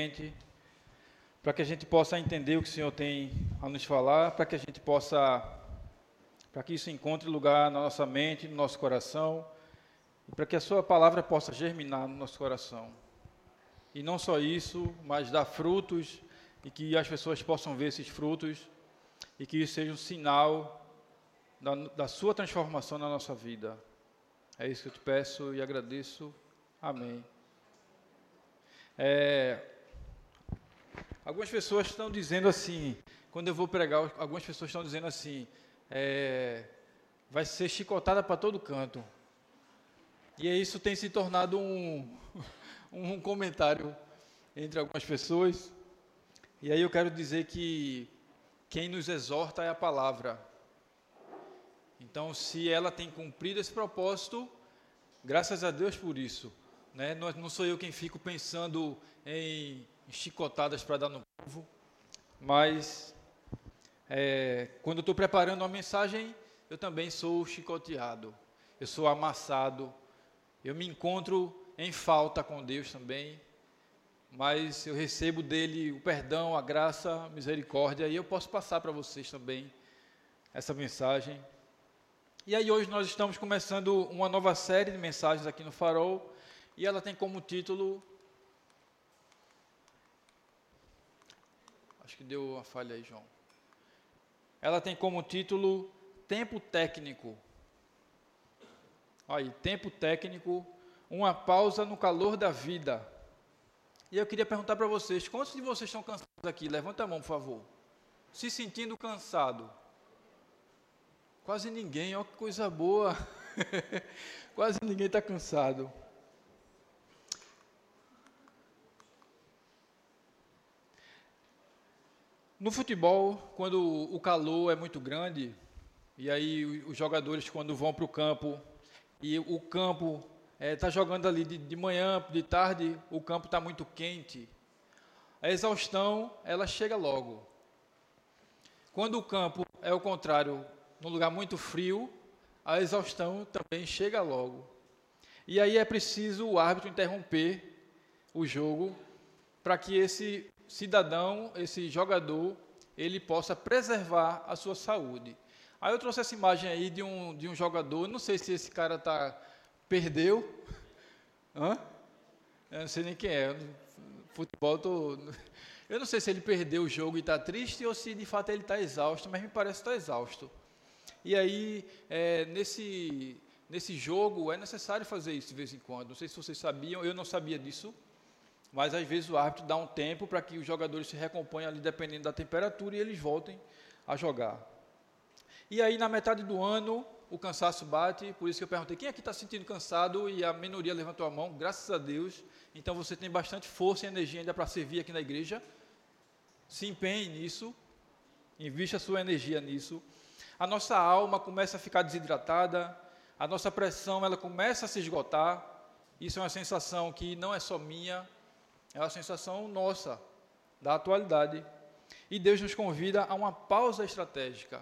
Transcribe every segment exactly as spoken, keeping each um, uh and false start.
mente, para que a gente possa entender o que o Senhor tem a nos falar, para que a gente possa, para que isso encontre lugar na nossa mente, no nosso coração, e para que a sua palavra possa germinar no nosso coração. E não só isso, mas dar frutos, e que as pessoas possam ver esses frutos, e que isso seja um sinal da, da sua transformação na nossa vida. É isso que eu te peço e agradeço. Amém. É, algumas pessoas estão dizendo assim, quando eu vou pregar, algumas pessoas estão dizendo assim, é, vai ser chicotada para todo canto. E isso tem se tornado um, um comentário entre algumas pessoas. E aí eu quero dizer que quem nos exorta é a palavra. Então, se ela tem cumprido esse propósito, graças a Deus por isso. Né? Não, não sou eu quem fico pensando em chicotadas para dar no povo, mas é, quando eu estou preparando uma mensagem, eu também sou chicoteado, eu sou amassado, eu me encontro em falta com Deus também, mas eu recebo dele o perdão, a graça, a misericórdia, e eu posso passar para vocês também essa mensagem. E aí hoje nós estamos começando uma nova série de mensagens aqui no Farol, e ela tem como título, acho que deu uma falha aí, João. Ela tem como título Tempo Técnico. Aí, Tempo Técnico, uma pausa no calor da vida. E eu queria perguntar para vocês, quantos de vocês estão cansados aqui? Levanta a mão, por favor. Se sentindo cansado. Quase ninguém, ó, que coisa boa. Quase ninguém está cansado. No futebol, quando o calor é muito grande, e aí os jogadores quando vão para o campo, e o campo está é, jogando ali de, de manhã, de tarde, o campo está muito quente, a exaustão, ela chega logo. Quando o campo é o contrário, num lugar muito frio, a exaustão também chega logo. E aí é preciso o árbitro interromper o jogo para que esse cidadão, esse jogador, ele possa preservar a sua saúde. Aí eu trouxe essa imagem aí de um, de um jogador, não sei se esse cara tá, perdeu, hã? Eu não sei nem quem é, futebol, tô, eu não sei se ele perdeu o jogo e está triste ou se de fato ele está exausto, mas me parece que está exausto. E aí, é, nesse, nesse jogo, é necessário fazer isso de vez em quando. Não sei se vocês sabiam, eu não sabia disso, mas às vezes o árbitro dá um tempo para que os jogadores se recomponham ali, dependendo da temperatura, e eles voltem a jogar. E aí, na metade do ano, o cansaço bate, por isso que eu perguntei, quem aqui está se sentindo cansado? E a minoria levantou a mão, graças a Deus. Então, você tem bastante força e energia ainda para servir aqui na igreja. Se empenhe nisso, invista a sua energia nisso. A nossa alma começa a ficar desidratada, a nossa pressão ela começa a se esgotar. Isso é uma sensação que não é só minha, é uma sensação nossa, da atualidade. E Deus nos convida a uma pausa estratégica.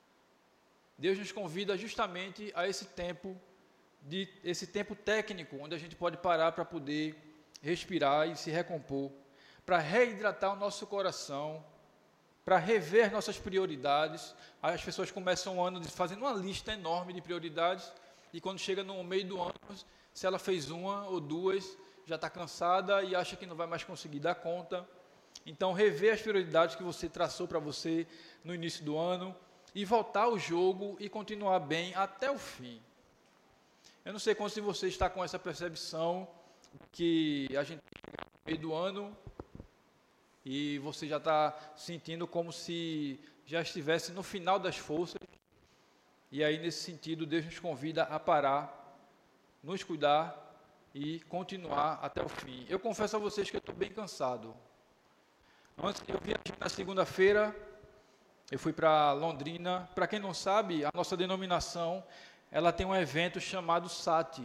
Deus nos convida justamente a esse tempo, de, esse tempo técnico, onde a gente pode parar para poder respirar e se recompor, para reidratar o nosso coração, para rever nossas prioridades. As pessoas começam o ano fazendo uma lista enorme de prioridades, e quando chega no meio do ano, se ela fez uma ou duas, já está cansada e acha que não vai mais conseguir dar conta. Então, rever as prioridades que você traçou para você no início do ano, e voltar ao jogo e continuar bem até o fim. Eu não sei quantos de vocês está com essa percepção que a gente chega no meio do ano e você já está sentindo como se já estivesse no final das forças. E aí, nesse sentido, Deus nos convida a parar, nos cuidar e continuar até o fim. Eu confesso a vocês que eu estou bem cansado. Antes eu viajei na segunda-feira, eu fui para Londrina. Para quem não sabe, a nossa denominação, ela tem um evento chamado S A T.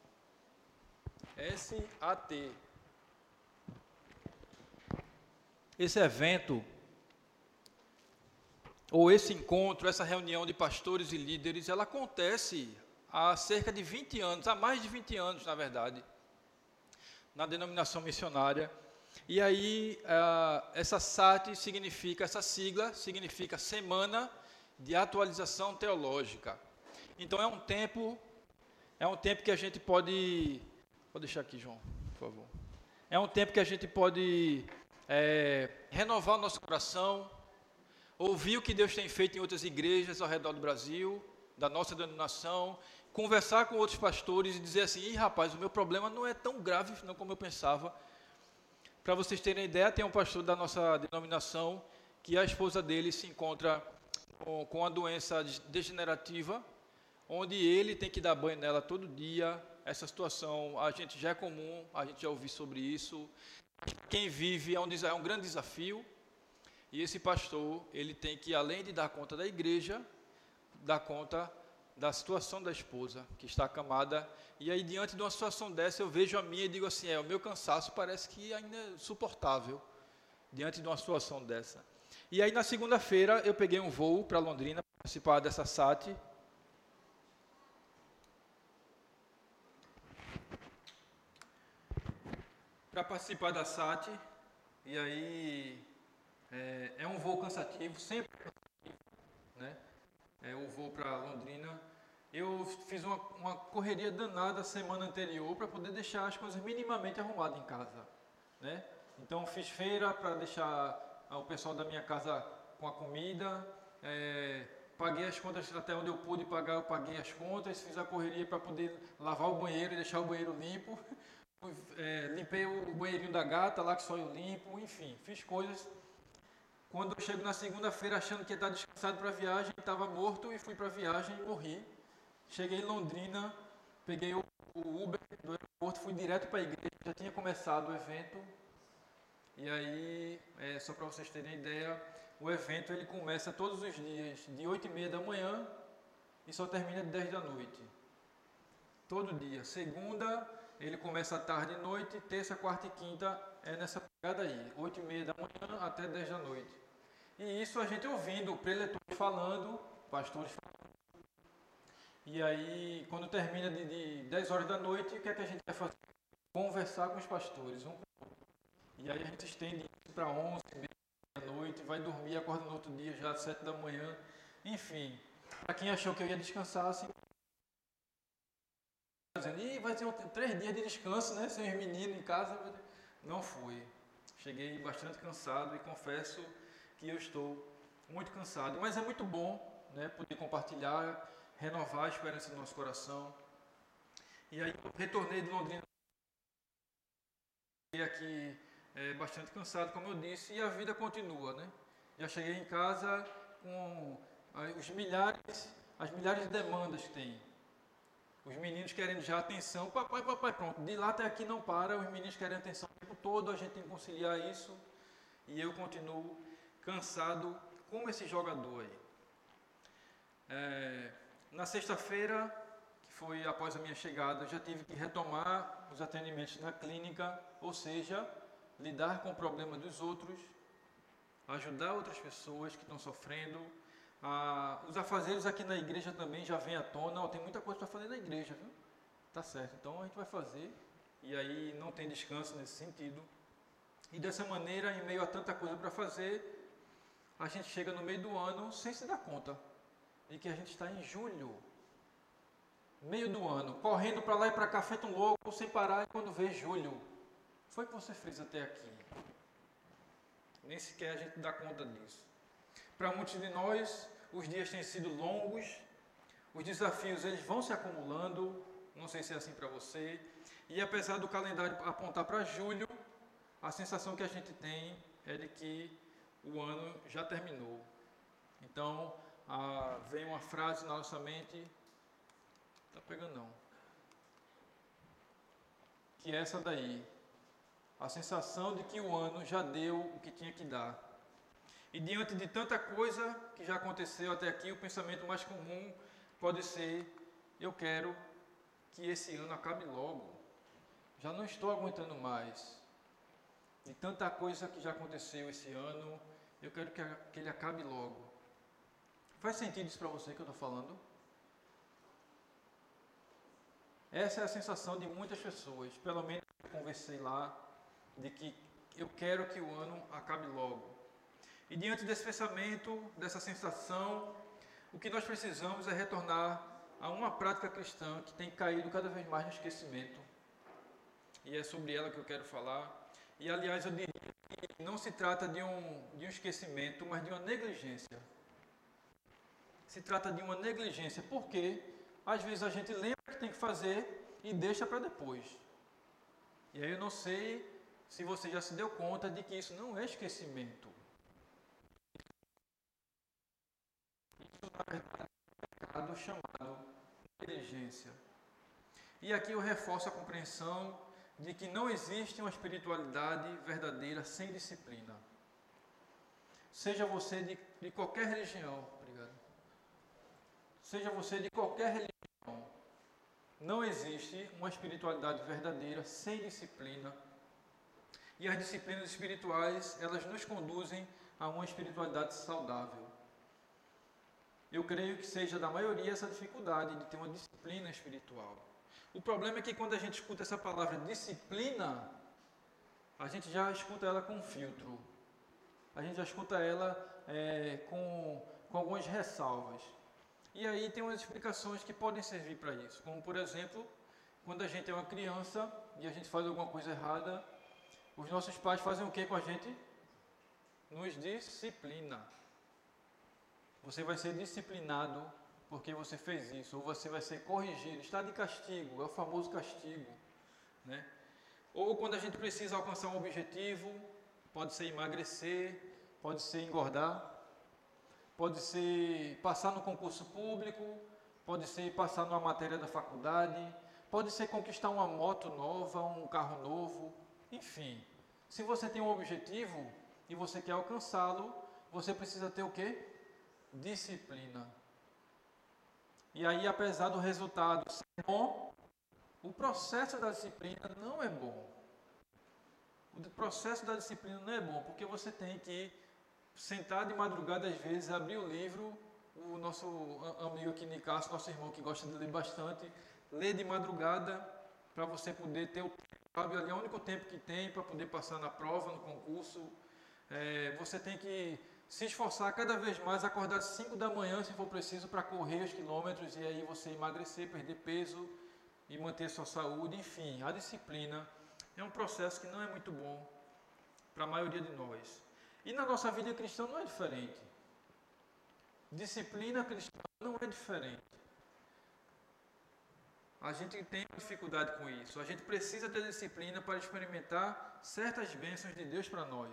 S A T. Esse evento, ou esse encontro, essa reunião de pastores e líderes, ela acontece há cerca de vinte anos, há mais de vinte anos, na verdade, na denominação missionária. E aí, ah, essa S A T significa, essa sigla significa Semana de Atualização Teológica. Então, é um tempo, é um tempo que a gente pode... Vou deixar aqui, João, por favor. É um tempo que a gente pode é, renovar o nosso coração, ouvir o que Deus tem feito em outras igrejas ao redor do Brasil, da nossa denominação, conversar com outros pastores e dizer assim, Ih, rapaz, o meu problema não é tão grave não como eu pensava. Para vocês terem ideia, tem um pastor da nossa denominação que a esposa dele se encontra com, com uma doença degenerativa, onde ele tem que dar banho nela todo dia. Essa situação, a gente já é comum, a gente já ouviu sobre isso. Quem vive é um, é um grande desafio. E esse pastor, ele tem que, além de dar conta da igreja, dar conta da situação da esposa, que está acamada. E aí, diante de uma situação dessa, eu vejo a minha e digo assim, é, o meu cansaço parece que ainda é suportável, diante de uma situação dessa. E aí, na segunda-feira, eu peguei um voo para Londrina, para participar dessa S A T. Para participar da S A T, e aí é, é um voo cansativo, sempre cansativo, né? É o voo para Londrina. Eu fiz uma, uma correria danada a semana anterior para poder deixar as coisas minimamente arrumadas em casa, né? Então fiz feira para deixar o pessoal da minha casa com a comida, é, paguei as contas até onde eu pude pagar, eu paguei as contas, fiz a correria para poder lavar o banheiro e deixar o banheiro limpo. É, limpei o banheirinho da gata lá que só eu limpo, enfim, fiz coisas. Quando eu chego na segunda-feira achando que ia estar descansado para a viagem, estava morto e fui para a viagem e morri. Cheguei em Londrina, peguei o, o Uber do aeroporto, fui direto para a igreja, já tinha começado o evento. E aí, é, só para vocês terem ideia, o evento ele começa todos os dias de oito e meia da manhã e só termina de dez da noite. Todo dia. Segunda, ele começa à tarde e noite, terça, quarta e quinta é nessa pegada aí, oito e meia da manhã até dez da noite. E isso a gente ouvindo preletores falando, pastores falando. E aí, quando termina de, de dez horas da noite, o que é que a gente vai fazer? Conversar com os pastores. Um e aí a gente estende isso para onze e meia da noite, vai dormir, acorda no outro dia já às sete da manhã. Enfim, para quem achou que eu ia descansar, assim, dizendo, Ih, vai ter um, três dias de descanso, né? Sem os meninos em casa. Não fui. Cheguei bastante cansado e confesso que eu estou muito cansado. Mas é muito bom, né? Poder compartilhar, renovar a esperança do nosso coração. E aí eu retornei de Londrina aqui é, bastante cansado, como eu disse, e a vida continua, né? Já cheguei em casa com os milhares, as milhares de demandas que tem. Os meninos querendo já atenção, papai, papai, pronto, de lá até aqui não para, os meninos querem atenção o tempo todo, a gente tem que conciliar isso, e eu continuo cansado como esse jogador aí. É, na sexta-feira, que foi após a minha chegada, eu já tive que retomar os atendimentos na clínica, ou seja, lidar com o problema dos outros, ajudar outras pessoas que estão sofrendo. Ah, os afazeres aqui na igreja também já vem à tona. Oh, tem muita coisa para fazer na igreja, viu? Tá certo, então a gente vai fazer. E aí não tem descanso nesse sentido. E dessa maneira, em meio a tanta coisa para fazer, a gente chega no meio do ano sem se dar conta de que a gente está em julho. Meio do ano, correndo para lá e para cá, feito um louco, sem parar, e quando vê julho. Foi que você fez até aqui? Nem sequer a gente dá conta disso. Para muitos de nós, os dias têm sido longos, os desafios eles vão se acumulando, não sei se é assim para você, e apesar do calendário apontar para julho, a sensação que a gente tem é de que o ano já terminou. Então, ah, vem uma frase na nossa mente, tá pegando não, que é essa daí, a sensação de que o ano já deu o que tinha que dar. E diante de tanta coisa que já aconteceu até aqui, o pensamento mais comum pode ser, eu quero que esse ano acabe logo. Já não estou aguentando mais. De tanta coisa que já aconteceu esse ano, eu quero que, que ele acabe logo. Faz sentido isso para você que eu estou falando? Essa é a sensação de muitas pessoas, pelo menos eu conversei lá, de que eu quero que o ano acabe logo. E diante desse pensamento, dessa sensação, o que nós precisamos é retornar a uma prática cristã que tem caído cada vez mais no esquecimento. E é sobre ela que eu quero falar. E, aliás, eu diria que não se trata de um, de um esquecimento, mas de uma negligência. Se trata de uma negligência, porque às vezes a gente lembra que tem que fazer e deixa para depois. E aí eu não sei se você já se deu conta de que isso não é esquecimento. Isso, na verdade, é um pecado chamado negligência. E aqui eu reforço a compreensão de que não existe uma espiritualidade verdadeira sem disciplina. Seja você de, de qualquer religião, obrigado. Seja você de qualquer religião, não existe uma espiritualidade verdadeira sem disciplina. E as disciplinas espirituais, elas nos conduzem a uma espiritualidade saudável. Eu creio que seja da maioria essa dificuldade de ter uma disciplina espiritual. O problema é que quando a gente escuta essa palavra disciplina, a gente já escuta ela com filtro. A gente já escuta ela é, com, com algumas ressalvas. E aí tem umas explicações que podem servir para isso. Como, por exemplo, quando a gente é uma criança e a gente faz alguma coisa errada, os nossos pais fazem o que com a gente? Nos disciplina. Você vai ser disciplinado porque você fez isso, ou você vai ser corrigido, está de castigo, é o famoso castigo, né? Ou quando a gente precisa alcançar um objetivo, pode ser emagrecer, pode ser engordar, pode ser passar no concurso público, pode ser passar numa matéria da faculdade, pode ser conquistar uma moto nova, um carro novo, enfim. Se você tem um objetivo e você quer alcançá-lo, você precisa ter o quê? Disciplina. E aí, apesar do resultado ser bom, o processo da disciplina não é bom. O processo da disciplina não é bom, porque você tem que sentar de madrugada, às vezes, abrir o livro. O nosso amigo aqui, Nicasso, nosso irmão que gosta de ler bastante, lê de madrugada para você poder ter o tempo, ali é o único tempo que tem para poder passar na prova, no concurso. É, você tem que se esforçar cada vez mais, acordar às cinco da manhã, se for preciso, para correr os quilômetros e aí você emagrecer, perder peso e manter sua saúde. Enfim, a disciplina é um processo que não é muito bom para a maioria de nós. E na nossa vida cristã não é diferente. Disciplina cristã não é diferente. A gente tem dificuldade com isso. A gente precisa ter disciplina para experimentar certas bênçãos de Deus para nós.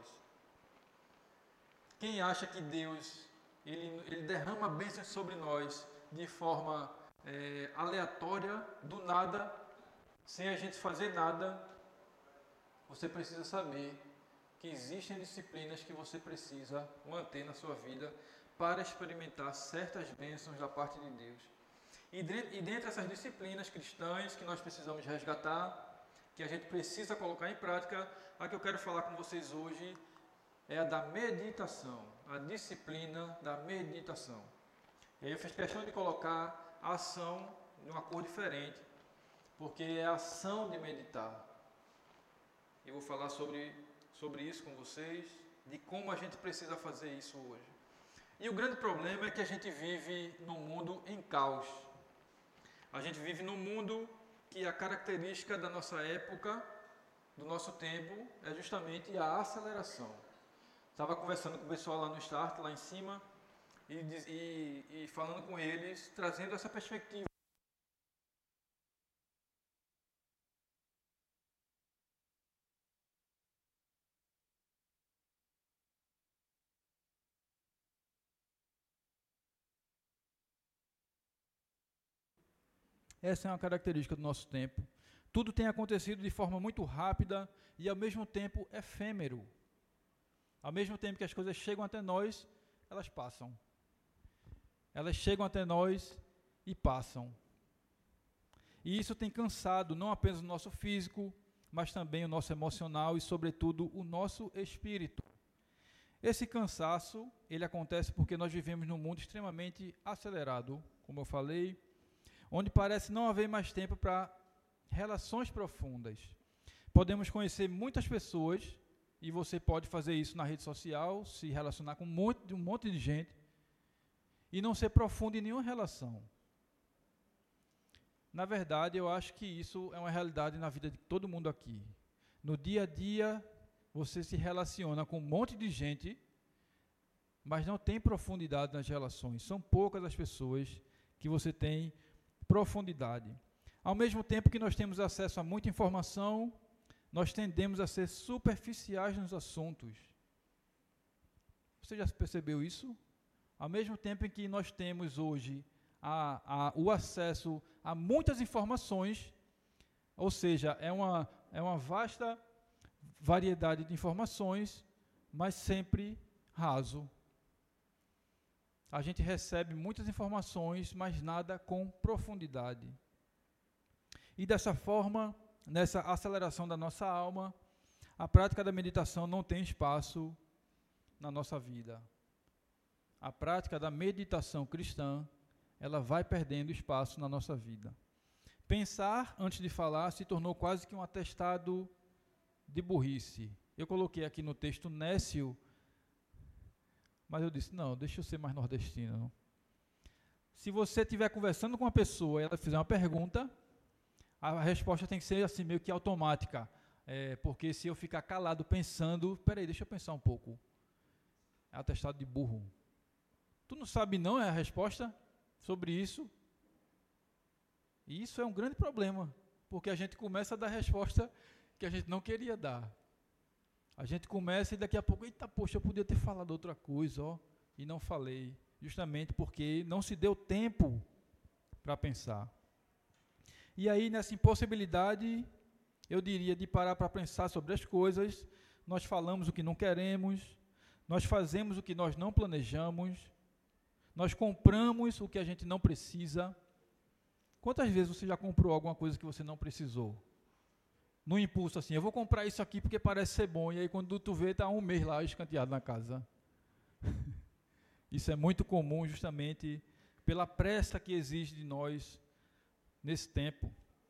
Quem acha que Deus ele, ele derrama bênçãos sobre nós de forma é, aleatória, do nada, sem a gente fazer nada, você precisa saber que existem disciplinas que você precisa manter na sua vida para experimentar certas bênçãos da parte de Deus. E dentre, e dentre essas disciplinas cristãs que nós precisamos resgatar, que a gente precisa colocar em prática, a que eu quero falar com vocês hoje é a da meditação, a disciplina da meditação. E aí eu fiz questão de colocar a ação numa cor diferente, porque é a ação de meditar. Eu vou falar sobre, sobre isso com vocês, de como a gente precisa fazer isso hoje. E o grande problema é que a gente vive num mundo em caos. A gente vive num mundo que a característica da nossa época, do nosso tempo, é justamente a aceleração. Estava conversando com o pessoal lá no Start, lá em cima, e, e, e falando com eles, trazendo essa perspectiva. Essa é uma característica do nosso tempo. Tudo tem acontecido de forma muito rápida e, ao mesmo tempo, efêmero. Ao mesmo tempo que as coisas chegam até nós, elas passam. Elas chegam até nós e passam. E isso tem cansado não apenas o nosso físico, mas também o nosso emocional e, sobretudo, o nosso espírito. Esse cansaço, ele acontece porque nós vivemos num mundo extremamente acelerado, como eu falei, onde parece não haver mais tempo para relações profundas. Podemos conhecer muitas pessoas e você pode fazer isso na rede social, se relacionar com um monte, um monte de gente, e não ser profundo em nenhuma relação. Na verdade, eu acho que isso é uma realidade na vida de todo mundo aqui. No dia a dia, você se relaciona com um monte de gente, mas não tem profundidade nas relações. São poucas as pessoas que você tem profundidade. Ao mesmo tempo que nós temos acesso a muita informação, nós tendemos a ser superficiais nos assuntos. Você já percebeu isso? Ao mesmo tempo em que nós temos hoje a, a, o acesso a muitas informações, ou seja, é uma, é uma vasta variedade de informações, mas sempre raso. A gente recebe muitas informações, mas nada com profundidade. E dessa forma, nessa aceleração da nossa alma, a prática da meditação não tem espaço na nossa vida. A prática da meditação cristã, ela vai perdendo espaço na nossa vida. Pensar antes de falar se tornou quase que um atestado de burrice. Eu coloquei aqui no texto nécio, mas eu disse, não, deixa eu ser mais nordestino. Não. Se você estiver conversando com uma pessoa e ela fizer uma pergunta, a resposta tem que ser assim, meio que automática. É, porque se eu ficar calado pensando, peraí, deixa eu pensar um pouco. É atestado de burro. Tu não sabe não, é a resposta sobre isso? E isso é um grande problema, porque a gente começa a dar resposta que a gente não queria dar. A gente começa e daqui a pouco, eita, poxa, eu podia ter falado outra coisa, ó, e não falei, justamente porque não se deu tempo para pensar. E aí, nessa impossibilidade, eu diria, de parar para pensar sobre as coisas, nós falamos o que não queremos, nós fazemos o que nós não planejamos, nós compramos o que a gente não precisa. Quantas vezes você já comprou alguma coisa que você não precisou? No impulso, assim, eu vou comprar isso aqui porque parece ser bom, e aí quando tu vê, está um mês lá escanteado na casa. Isso é muito comum, justamente, pela pressa que exige de nós nesse tempo.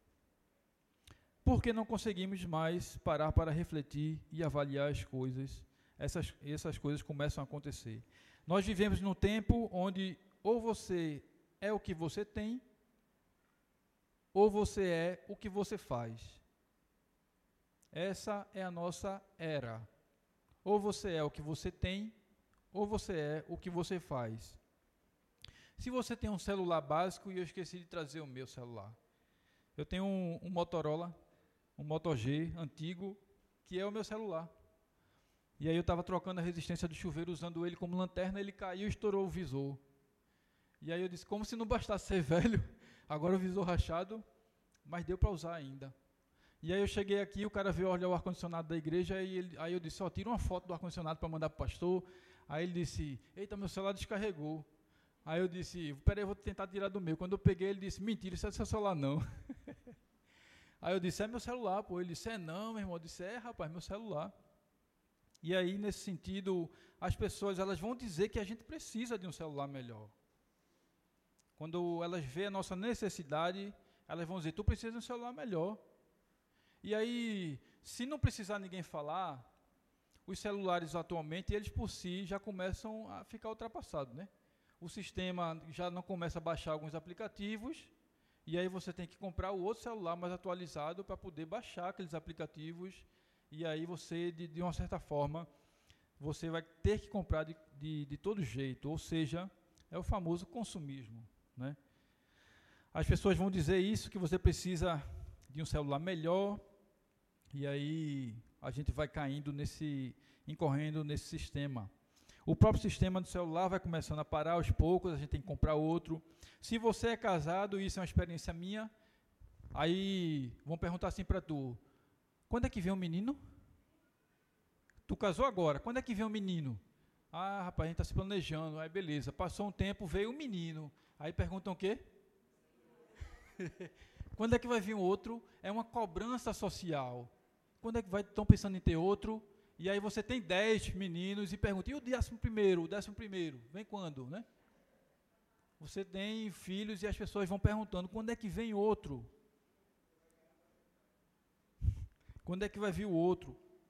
Porque não conseguimos mais parar para refletir e avaliar as coisas, essas, essas coisas começam a acontecer. Nós vivemos num tempo onde ou você é o que você tem, ou você é o que você faz. Essa é a nossa era. Ou você é o que você tem, ou você é o que você faz. Se você tem um celular básico, e eu esqueci de trazer o meu celular. Eu tenho um, um Motorola, um Moto G antigo, que é o meu celular. E aí eu estava trocando a resistência do chuveiro, usando ele como lanterna, ele caiu e estourou o visor. E aí eu disse, como se não bastasse ser velho, agora o visor rachado, mas deu para usar ainda. E aí eu cheguei aqui, o cara veio olhar o ar-condicionado da igreja, e ele, aí eu disse, ó, tira uma foto do ar-condicionado para mandar para o pastor. Aí ele disse, eita, meu celular descarregou. Aí eu disse, peraí, eu vou tentar tirar do meu. Quando eu peguei, ele disse, mentira, isso é seu celular não. Aí eu disse, é meu celular, pô. Ele disse, é não, meu irmão. Eu disse, é, rapaz, meu celular. E aí, nesse sentido, as pessoas, elas vão dizer que a gente precisa de um celular melhor. Quando elas veem a nossa necessidade, elas vão dizer, tu precisa de um celular melhor. E aí, se não precisar ninguém falar, os celulares atualmente, eles por si já começam a ficar ultrapassados, né? O sistema já não começa a baixar alguns aplicativos, e aí você tem que comprar o outro celular mais atualizado para poder baixar aqueles aplicativos, e aí você, de, de uma certa forma, você vai ter que comprar de, de, de todo jeito, ou seja, é o famoso consumismo, né? As pessoas vão dizer isso, que você precisa de um celular melhor, e aí a gente vai caindo nesse, incorrendo nesse sistema. O próprio sistema do celular vai começando a parar aos poucos, a gente tem que comprar outro. Se você é casado, isso é uma experiência minha, aí vão perguntar assim para tu, quando é que vem o menino? Tu casou agora, quando é que vem o menino? Ah, rapaz, a gente está se planejando, aí beleza, passou um tempo, veio o menino, aí perguntam o quê? Quando é que vai vir o outro? É uma cobrança social. Quando é que vai, estão pensando em ter outro? E aí você tem dez meninos e pergunta, e o décimo primeiro, o décimo primeiro, vem quando, né? Você tem filhos e as pessoas vão perguntando, quando é que vem outro? Quando é que vai vir o outro?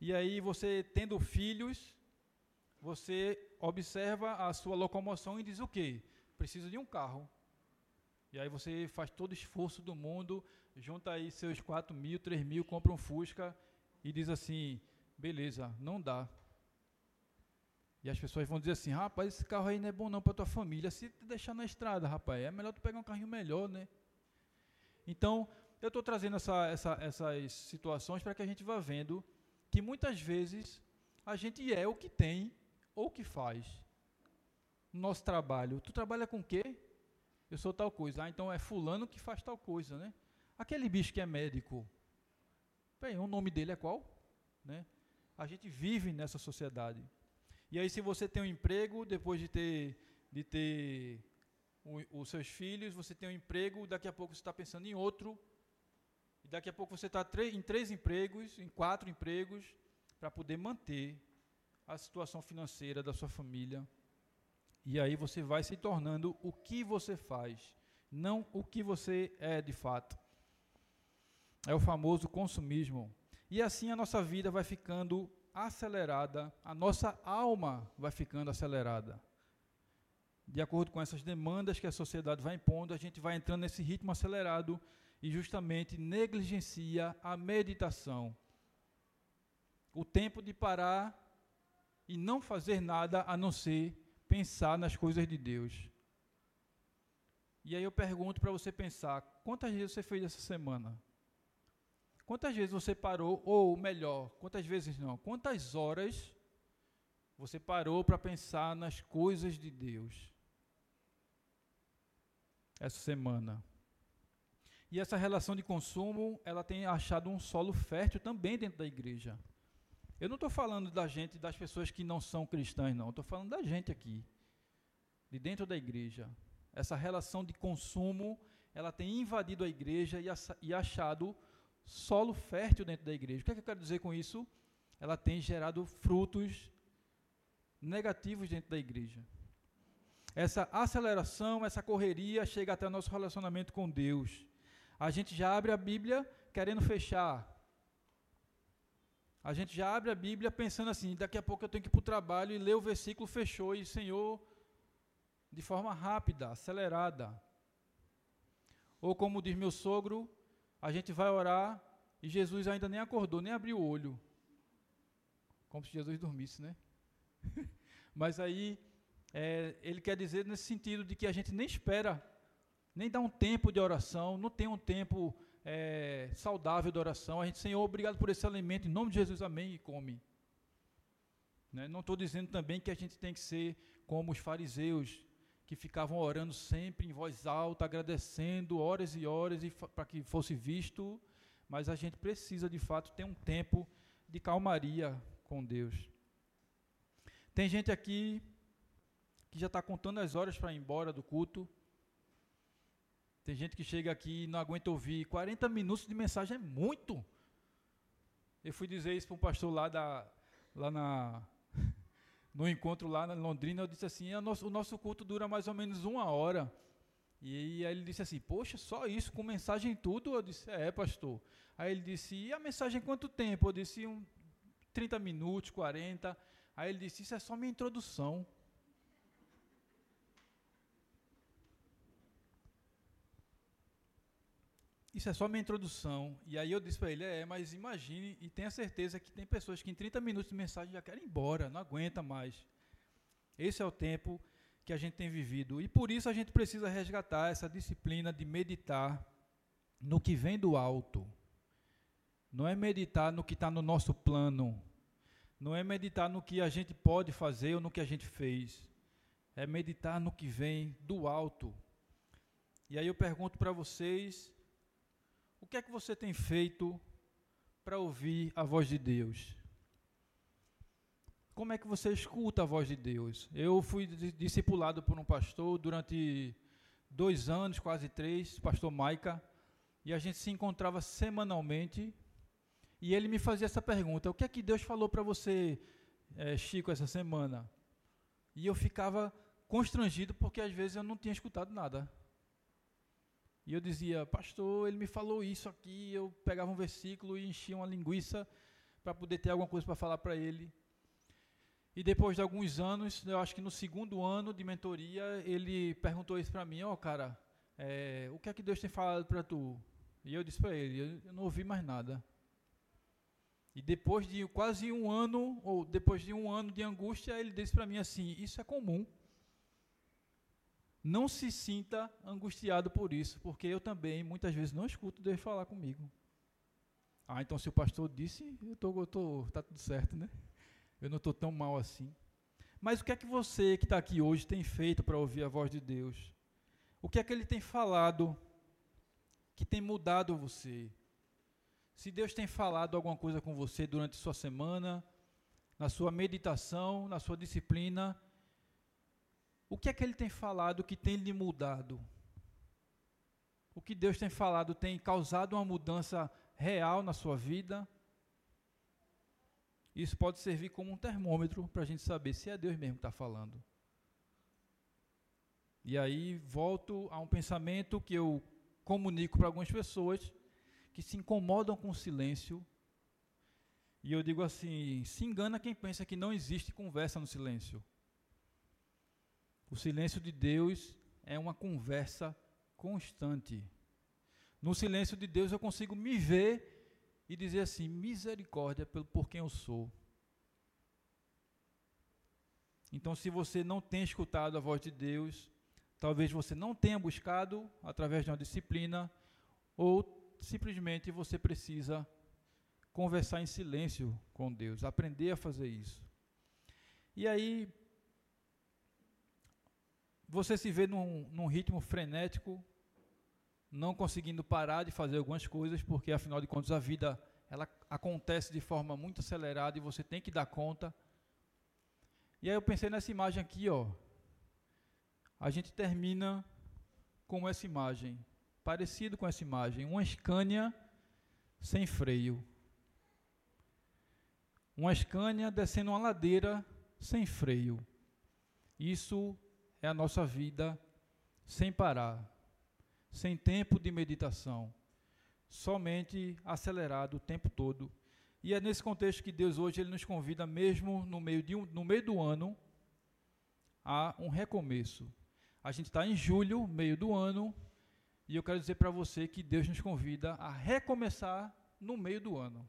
E aí você, tendo filhos, você observa a sua locomoção e diz o quê? Preciso de um carro. E aí você faz todo o esforço do mundo, junta aí seus quatro mil, três mil, compra um Fusca e diz assim, beleza, não dá. E as pessoas vão dizer assim, rapaz, esse carro aí não é bom não para tua família, se te deixar na estrada, rapaz, é melhor tu pegar um carrinho melhor, né? Então, eu estou trazendo essa, essa, essas situações para que a gente vá vendo que muitas vezes a gente é o que tem ou o que faz. Nosso trabalho, tu trabalha com o quê? Eu sou tal coisa, ah, então é fulano que faz tal coisa, né? Aquele bicho que é médico, bem, o nome dele é qual? Né? A gente vive nessa sociedade. E aí, se você tem um emprego, depois de ter, de ter o, os seus filhos, você tem um emprego, daqui a pouco você está pensando em outro, e daqui a pouco você está em três empregos, em quatro empregos, para poder manter a situação financeira da sua família. E aí você vai se tornando o que você faz, não o que você é de fato. É o famoso consumismo. E assim a nossa vida vai ficando acelerada, a nossa alma vai ficando acelerada. De acordo com essas demandas que a sociedade vai impondo, a gente vai entrando nesse ritmo acelerado e justamente negligencia a meditação. O tempo de parar e não fazer nada a não ser pensar nas coisas de Deus. E aí eu pergunto para você pensar, quantas vezes você fez essa semana? Quantas vezes você parou, ou melhor, quantas vezes não, quantas horas você parou para pensar nas coisas de Deus essa semana? E essa relação de consumo, ela tem achado um solo fértil também dentro da igreja. Eu não estou falando da gente, das pessoas que não são cristãs, não, estou falando da gente aqui, de dentro da igreja. Essa relação de consumo, ela tem invadido a igreja e achado solo fértil dentro da igreja. O que é que eu quero dizer com isso? Ela tem gerado frutos negativos dentro da igreja. Essa aceleração, essa correria chega até o nosso relacionamento com Deus. A gente já abre a Bíblia querendo fechar. A gente já abre a Bíblia pensando assim, daqui a pouco eu tenho que ir para o trabalho e ler o versículo, fechou, e Senhor, de forma rápida, acelerada. Ou como diz meu sogro, a gente vai orar e Jesus ainda nem acordou, nem abriu o olho. Como se Jesus dormisse, né? Mas aí, é, ele quer dizer nesse sentido de que a gente nem espera, nem dá um tempo de oração, não tem um tempo é, saudável de oração. A gente, Senhor, obrigado por esse alimento, em nome de Jesus, amém, e come. Né? Não estou dizendo também que a gente tem que ser como os fariseus, que ficavam orando sempre em voz alta, agradecendo horas e horas para que fosse visto, mas a gente precisa, de fato, ter um tempo de calmaria com Deus. Tem gente aqui que já está contando as horas para ir embora do culto. Tem gente que chega aqui e não aguenta ouvir. quarenta minutos de mensagem é muito. Eu fui dizer isso para um pastor lá, da, lá na... no encontro lá na Londrina, eu disse assim, o nosso, o nosso culto dura mais ou menos uma hora. E aí ele disse assim, poxa, só isso, com mensagem e tudo? Eu disse, é, pastor. Aí ele disse, e a mensagem quanto tempo? Eu disse, um, trinta minutos, quarenta. Aí ele disse, isso é só minha introdução. Isso é só minha introdução. E aí eu disse para ele, é, mas imagine e tenha certeza que tem pessoas que em trinta minutos de mensagem já querem ir embora, não aguenta mais. Esse é o tempo que a gente tem vivido. E por isso a gente precisa resgatar essa disciplina de meditar no que vem do alto. Não é meditar no que está no nosso plano. Não é meditar no que a gente pode fazer ou no que a gente fez. É meditar no que vem do alto. E aí eu pergunto para vocês, o que é que você tem feito para ouvir a voz de Deus? Como é que você escuta a voz de Deus? Eu fui discipulado por um pastor durante dois anos, quase três, pastor Maica, e a gente se encontrava semanalmente, e ele me fazia essa pergunta, o que é que Deus falou para você, é, Chico, essa semana? E eu ficava constrangido, porque às vezes eu não tinha escutado nada. E eu dizia, pastor, ele me falou isso aqui, eu pegava um versículo e enchia uma linguiça, para poder ter alguma coisa para falar para ele. E depois de alguns anos, eu acho que no segundo ano de mentoria, ele perguntou isso para mim: ó, oh, cara, é, o que é que Deus tem falado para tu? E eu disse para ele: eu não ouvi mais nada. E depois de quase um ano, ou depois de um ano de angústia, ele disse para mim assim: isso é comum. Não se sinta angustiado por isso, porque eu também muitas vezes não escuto Deus falar comigo. Ah, então se o pastor disse, eu tô, eu tô, tá tudo certo, né? Eu não estou tão mal assim. Mas o que é que você que está aqui hoje tem feito para ouvir a voz de Deus? O que é que Ele tem falado que tem mudado você? Se Deus tem falado alguma coisa com você durante a sua semana, na sua meditação, na sua disciplina, o que é que Ele tem falado que tem lhe mudado? O que Deus tem falado tem causado uma mudança real na sua vida? Isso pode servir como um termômetro para a gente saber se é Deus mesmo que está falando. E aí volto a um pensamento que eu comunico para algumas pessoas que se incomodam com o silêncio. E eu digo assim: se engana quem pensa que não existe conversa no silêncio. O silêncio de Deus é uma conversa constante. No silêncio de Deus eu consigo me ver e dizer assim: misericórdia por quem eu sou. Então, se você não tem escutado a voz de Deus, talvez você não tenha buscado através de uma disciplina, ou simplesmente você precisa conversar em silêncio com Deus, aprender a fazer isso. E aí, você se vê num, num ritmo frenético, não conseguindo parar de fazer algumas coisas, porque afinal de contas a vida ela acontece de forma muito acelerada e você tem que dar conta. E aí eu pensei nessa imagem aqui, ó. A gente termina com essa imagem, parecido com essa imagem, uma Scania sem freio. Uma Scania descendo uma ladeira sem freio. Isso é a nossa vida sem parar, sem tempo de meditação, somente acelerado o tempo todo. E é nesse contexto que Deus hoje ele nos convida, mesmo no meio, de um, no meio do ano, a um recomeço. A gente está em julho, meio do ano, e eu quero dizer para você que Deus nos convida a recomeçar no meio do ano.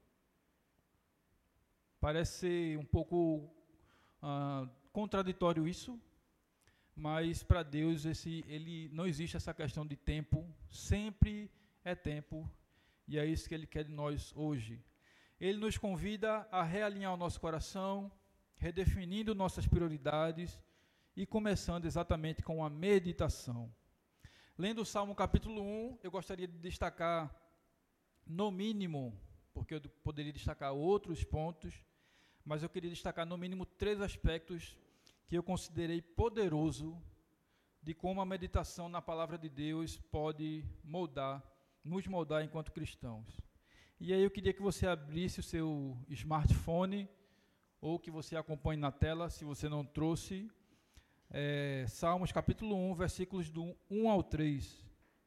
Parece ser um pouco uh, contraditório isso, mas para Deus esse, ele, não existe essa questão de tempo, sempre é tempo, e é isso que Ele quer de nós hoje. Ele nos convida a realinhar o nosso coração, redefinindo nossas prioridades e começando exatamente com a meditação. Lendo o Salmo capítulo um, eu gostaria de destacar, no mínimo, porque eu poderia destacar outros pontos, mas eu queria destacar no mínimo três aspectos que eu considerei poderoso de como a meditação na palavra de Deus pode moldar, nos moldar enquanto cristãos. E aí eu queria que você abrisse o seu smartphone ou que você acompanhe na tela, se você não trouxe, é, Salmos capítulo um, versículos do um ao três.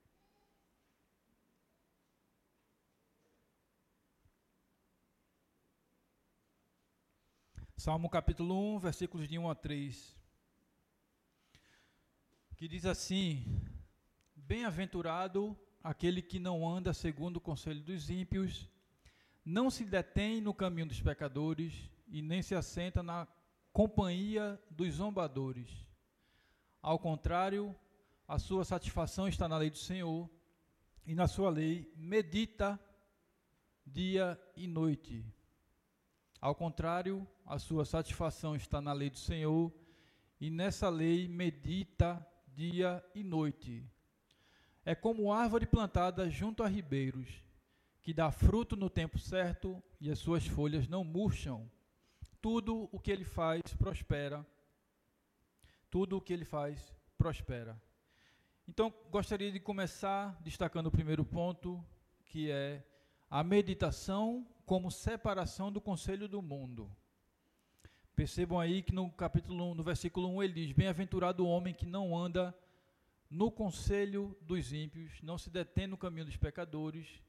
Salmo capítulo um, versículos de um a três, que diz assim: Bem-aventurado aquele que não anda segundo o conselho dos ímpios, não se detém no caminho dos pecadores e nem se assenta na companhia dos zombadores. Ao contrário, a sua satisfação está na lei do Senhor, e na sua lei medita dia e noite. Ao contrário, a sua satisfação está na lei do Senhor, e nessa lei medita dia e noite. É como árvore plantada junto a ribeiros, que dá fruto no tempo certo e as suas folhas não murcham. Tudo o que ele faz prospera. Tudo o que ele faz prospera. Então, gostaria de começar destacando o primeiro ponto, que é a meditação como separação do conselho do mundo. Percebam aí que no capítulo um, no versículo um, ele diz: Bem-aventurado o homem que não anda no conselho dos ímpios, não se detém no caminho dos pecadores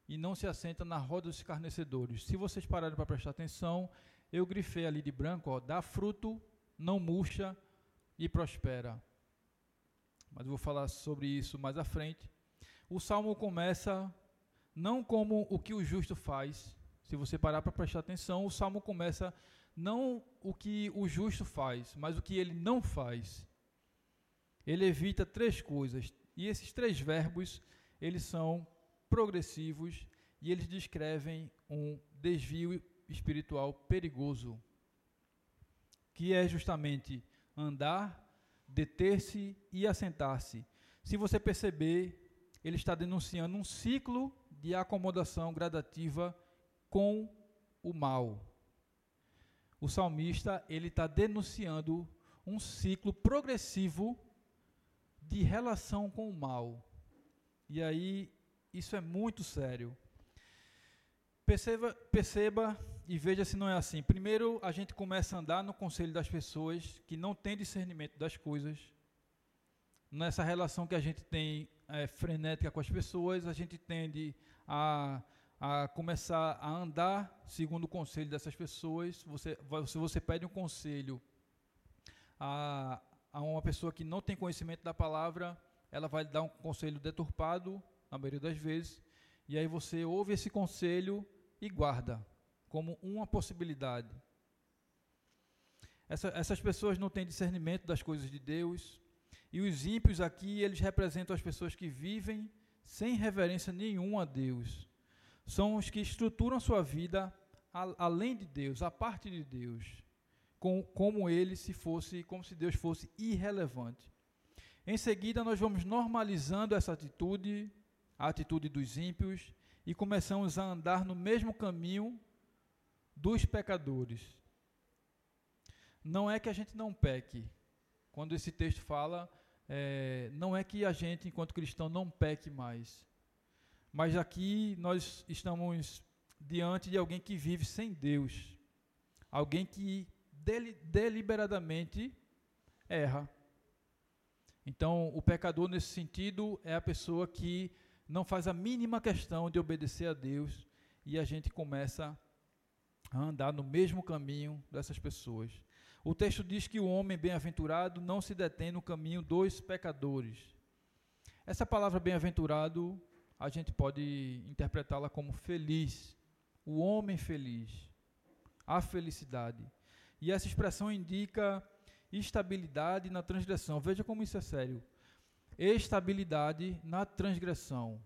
e não se assenta na roda dos escarnecedores. Se vocês pararem para prestar atenção, eu grifei ali de branco, ó, dá fruto, não murcha e prospera. Mas eu vou falar sobre isso mais à frente. O Salmo começa não como o que o justo faz. Se você parar para prestar atenção, o Salmo começa não o que o justo faz, mas o que ele não faz. Ele evita três coisas, e esses três verbos, eles são progressivos, e eles descrevem um desvio espiritual perigoso, que é justamente andar, deter-se e assentar-se. Se você perceber, ele está denunciando um ciclo de acomodação gradativa com o mal. O salmista, ele está denunciando um ciclo progressivo de relação com o mal. E aí, isso é muito sério. Perceba, perceba e veja se não é assim. Primeiro, a gente começa a andar no conselho das pessoas que não têm discernimento das coisas. Nessa relação que a gente tem é, frenética com as pessoas, a gente tende a, a começar a andar segundo o conselho dessas pessoas. Você, se você pede um conselho a, a uma pessoa que não tem conhecimento da palavra, ela vai lhe dar um conselho deturpado, na maioria das vezes, e aí você ouve esse conselho e guarda como uma possibilidade. Essa, essas pessoas não têm discernimento das coisas de Deus, e os ímpios aqui, eles representam as pessoas que vivem sem reverência nenhuma a Deus. São os que estruturam sua vida a, além de Deus, a parte de Deus, com, como ele se fosse, como se Deus fosse irrelevante. Em seguida, nós vamos normalizando essa atitude, a atitude dos ímpios, e começamos a andar no mesmo caminho dos pecadores. Não é que a gente não peque. Quando esse texto fala, é, não é que a gente, enquanto cristão, não peque mais. Mas aqui nós estamos diante de alguém que vive sem Deus. Alguém que deli- deliberadamente erra. Então, o pecador, nesse sentido, é a pessoa que não faz a mínima questão de obedecer a Deus, e a gente começa a andar no mesmo caminho dessas pessoas. O texto diz que o homem bem-aventurado não se detém no caminho dos pecadores. Essa palavra bem-aventurado, a gente pode interpretá-la como feliz, o homem feliz, a felicidade. E essa expressão indica estabilidade na transgressão. Veja como isso é sério. Estabilidade na transgressão.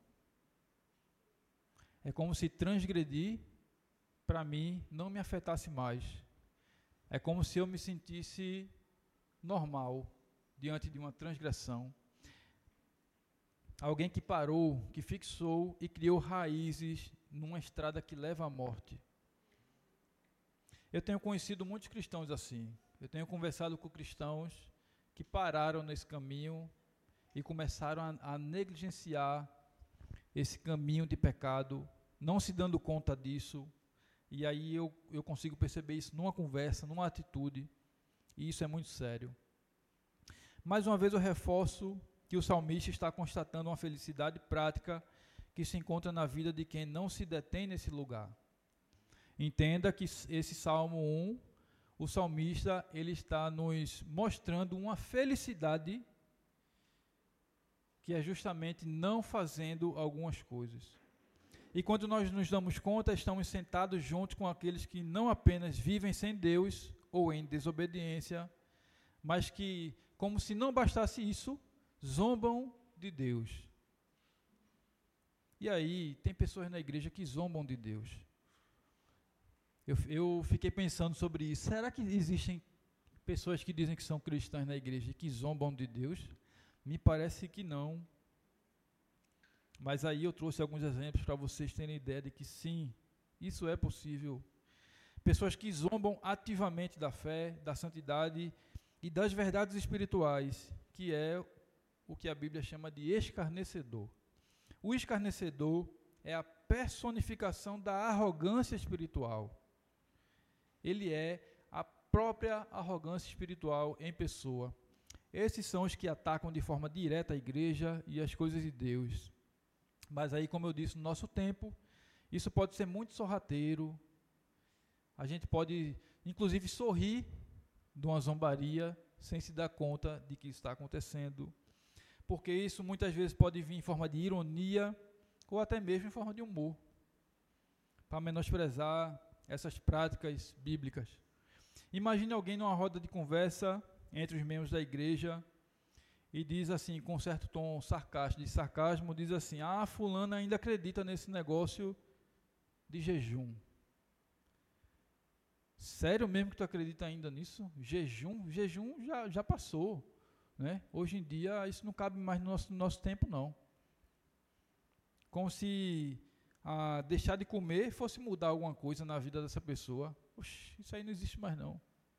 É como se transgredir, para mim, não me afetasse mais. É como se eu me sentisse normal diante de uma transgressão. Alguém que parou, que fixou e criou raízes numa estrada que leva à morte. Eu tenho conhecido muitos cristãos assim. Eu tenho conversado com cristãos que pararam nesse caminho e começaram a, a negligenciar esse caminho de pecado, não se dando conta disso. E aí eu, eu consigo perceber isso numa conversa, numa atitude, e isso é muito sério. Mais uma vez eu reforço que o salmista está constatando uma felicidade prática que se encontra na vida de quem não se detém nesse lugar. Entenda que esse Salmo um, o salmista, ele está nos mostrando uma felicidade que é justamente não fazendo algumas coisas. E quando nós nos damos conta, estamos sentados junto com aqueles que não apenas vivem sem Deus ou em desobediência, mas que, como se não bastasse isso, zombam de Deus. E aí, tem pessoas na igreja que zombam de Deus. Eu, eu fiquei pensando sobre isso. Será que existem pessoas que dizem que são cristãs na igreja e que zombam de Deus? Me parece que não. Mas aí eu trouxe alguns exemplos para vocês terem ideia de que sim, isso é possível. Pessoas que zombam ativamente da fé, da santidade e das verdades espirituais, que é o que a Bíblia chama de escarnecedor. O escarnecedor é a personificação da arrogância espiritual. Ele é a própria arrogância espiritual em pessoa. Esses são os que atacam de forma direta a igreja e as coisas de Deus. Mas aí, como eu disse, no nosso tempo, Isso pode ser muito sorrateiro. A gente pode, inclusive, sorrir de uma zombaria sem se dar conta de que isso está acontecendo. Porque isso muitas vezes pode vir em forma de ironia ou até mesmo em forma de humor, para menosprezar essas práticas bíblicas. Imagine alguém numa roda de conversa entre os membros da igreja e diz assim, com um certo tom sarcástico, de sarcasmo, diz assim: ah, fulano ainda acredita nesse negócio de jejum. Sério mesmo que tu acredita ainda nisso? Jejum? Jejum já, já passou, né? Hoje em dia isso não cabe mais no nosso, no nosso tempo, não. Como se ah, deixar de comer fosse mudar alguma coisa na vida dessa pessoa. Oxe, isso aí não existe mais não.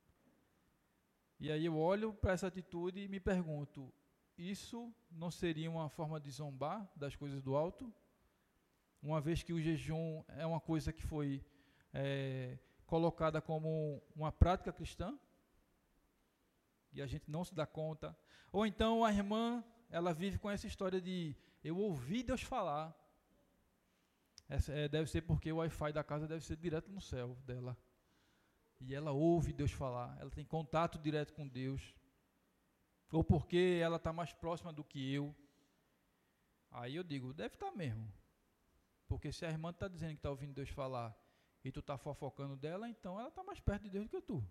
E aí eu olho para essa atitude e me pergunto, isso não seria uma forma de zombar das coisas do alto? Uma vez que o jejum é uma coisa que foi é, colocada como uma prática cristã, e a gente não se dá conta. Ou então a irmã, ela vive com essa história de, eu ouvi Deus falar. Essa, é, deve ser porque o Wi-Fi da casa deve ser direto no céu dela. E ela ouve Deus falar, ela tem contato direto com Deus. Ou porque ela está mais próxima do que eu. Aí eu digo, deve estar mesmo. Porque se a irmã está dizendo que está ouvindo Deus falar e tu está fofocando dela, então ela está mais perto de Deus do que tu.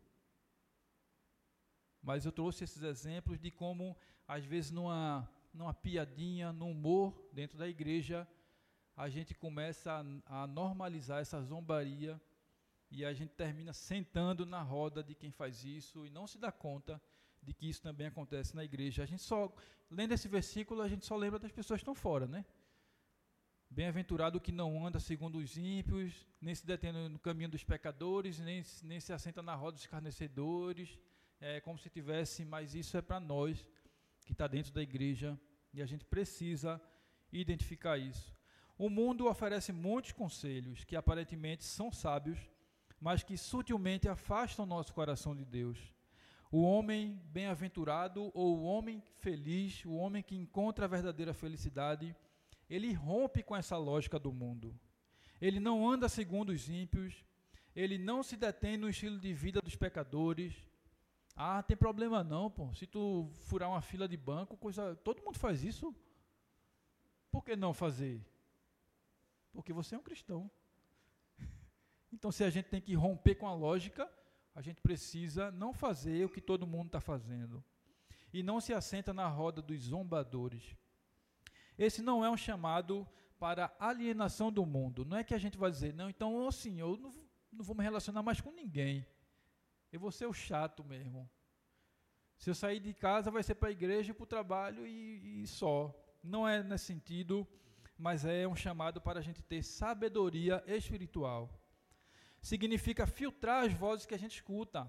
Mas eu trouxe esses exemplos de como, às vezes, numa, numa piadinha, num humor dentro da igreja, a gente começa a, a normalizar essa zombaria e a gente termina sentando na roda de quem faz isso e não se dá conta de que isso também acontece na igreja. A gente só, lendo esse versículo, a gente só lembra das pessoas que estão fora, né? Bem-aventurado o que não anda segundo os ímpios, nem se detém no caminho dos pecadores, nem, nem se assenta na roda dos escarnecedores, é como se tivesse, mas isso é para nós, que está dentro da igreja, e a gente precisa identificar isso. O mundo oferece muitos conselhos que aparentemente são sábios, mas que sutilmente afastam o nosso coração de Deus. O homem bem-aventurado ou o homem feliz, o homem que encontra a verdadeira felicidade, ele rompe com essa lógica do mundo. Ele não anda segundo os ímpios, ele não se detém no estilo de vida dos pecadores. Ah, tem problema não, pô. Se tu furar uma fila de banco, coisa, todo mundo faz isso. Por que não fazer? Porque você é um cristão. Então, se a gente tem que romper com a lógica, a gente precisa não fazer o que todo mundo está fazendo. E não se assenta na roda dos zombadores. Esse não é um chamado para alienação do mundo. Não é que a gente vai dizer, não, então, assim, eu não, não vou me relacionar mais com ninguém. Eu vou ser o chato mesmo. Se eu sair de casa, vai ser para a igreja, para o trabalho e, e só. Não é nesse sentido, mas é um chamado para a gente ter sabedoria espiritual. Significa filtrar as vozes que a gente escuta.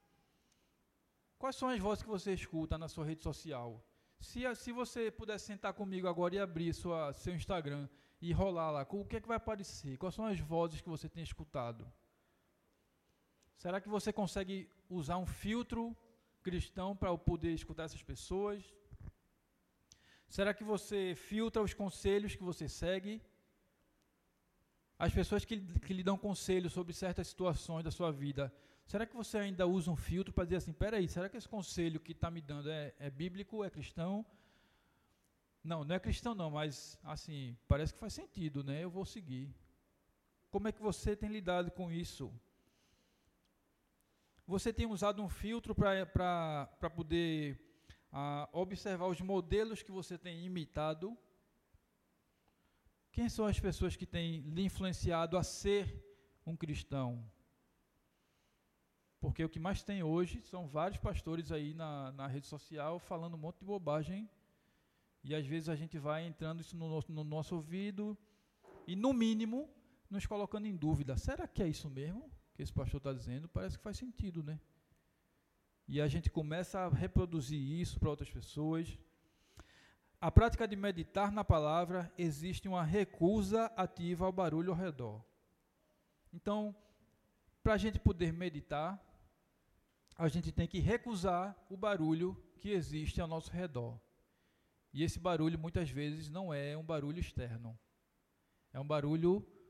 Quais são as vozes que você escuta na sua rede social? Se, se você puder sentar comigo agora e abrir sua, seu Instagram e rolar lá, o que é que vai aparecer? Quais são as vozes que você tem escutado? Será que você consegue usar um filtro cristão para poder escutar essas pessoas? Será que você filtra os conselhos que você segue? As pessoas que, que lhe dão conselhos sobre certas situações da sua vida, será que você ainda usa um filtro para dizer assim, peraí, será que esse conselho que está me dando é, é bíblico, é cristão? Não, não é cristão não, mas assim, parece que faz sentido, né? Eu vou seguir. Como é que você tem lidado com isso? Você tem usado um filtro para poder ah, observar os modelos que você tem imitado? Quem são as pessoas que têm lhe influenciado a ser um cristão? Porque o que mais tem hoje são vários pastores aí na, na rede social falando um monte de bobagem e às vezes a gente vai entrando isso no nosso, no nosso ouvido e no mínimo nos colocando em dúvida. Será que é isso mesmo que esse pastor está dizendo? Parece que faz sentido, né? E a gente começa a reproduzir isso para outras pessoas. A prática de meditar na palavra existe uma recusa ativa ao barulho ao redor. Então, para a gente poder meditar, a gente tem que recusar o barulho que existe ao nosso redor. E esse barulho muitas vezes não é um barulho externo. É um barulho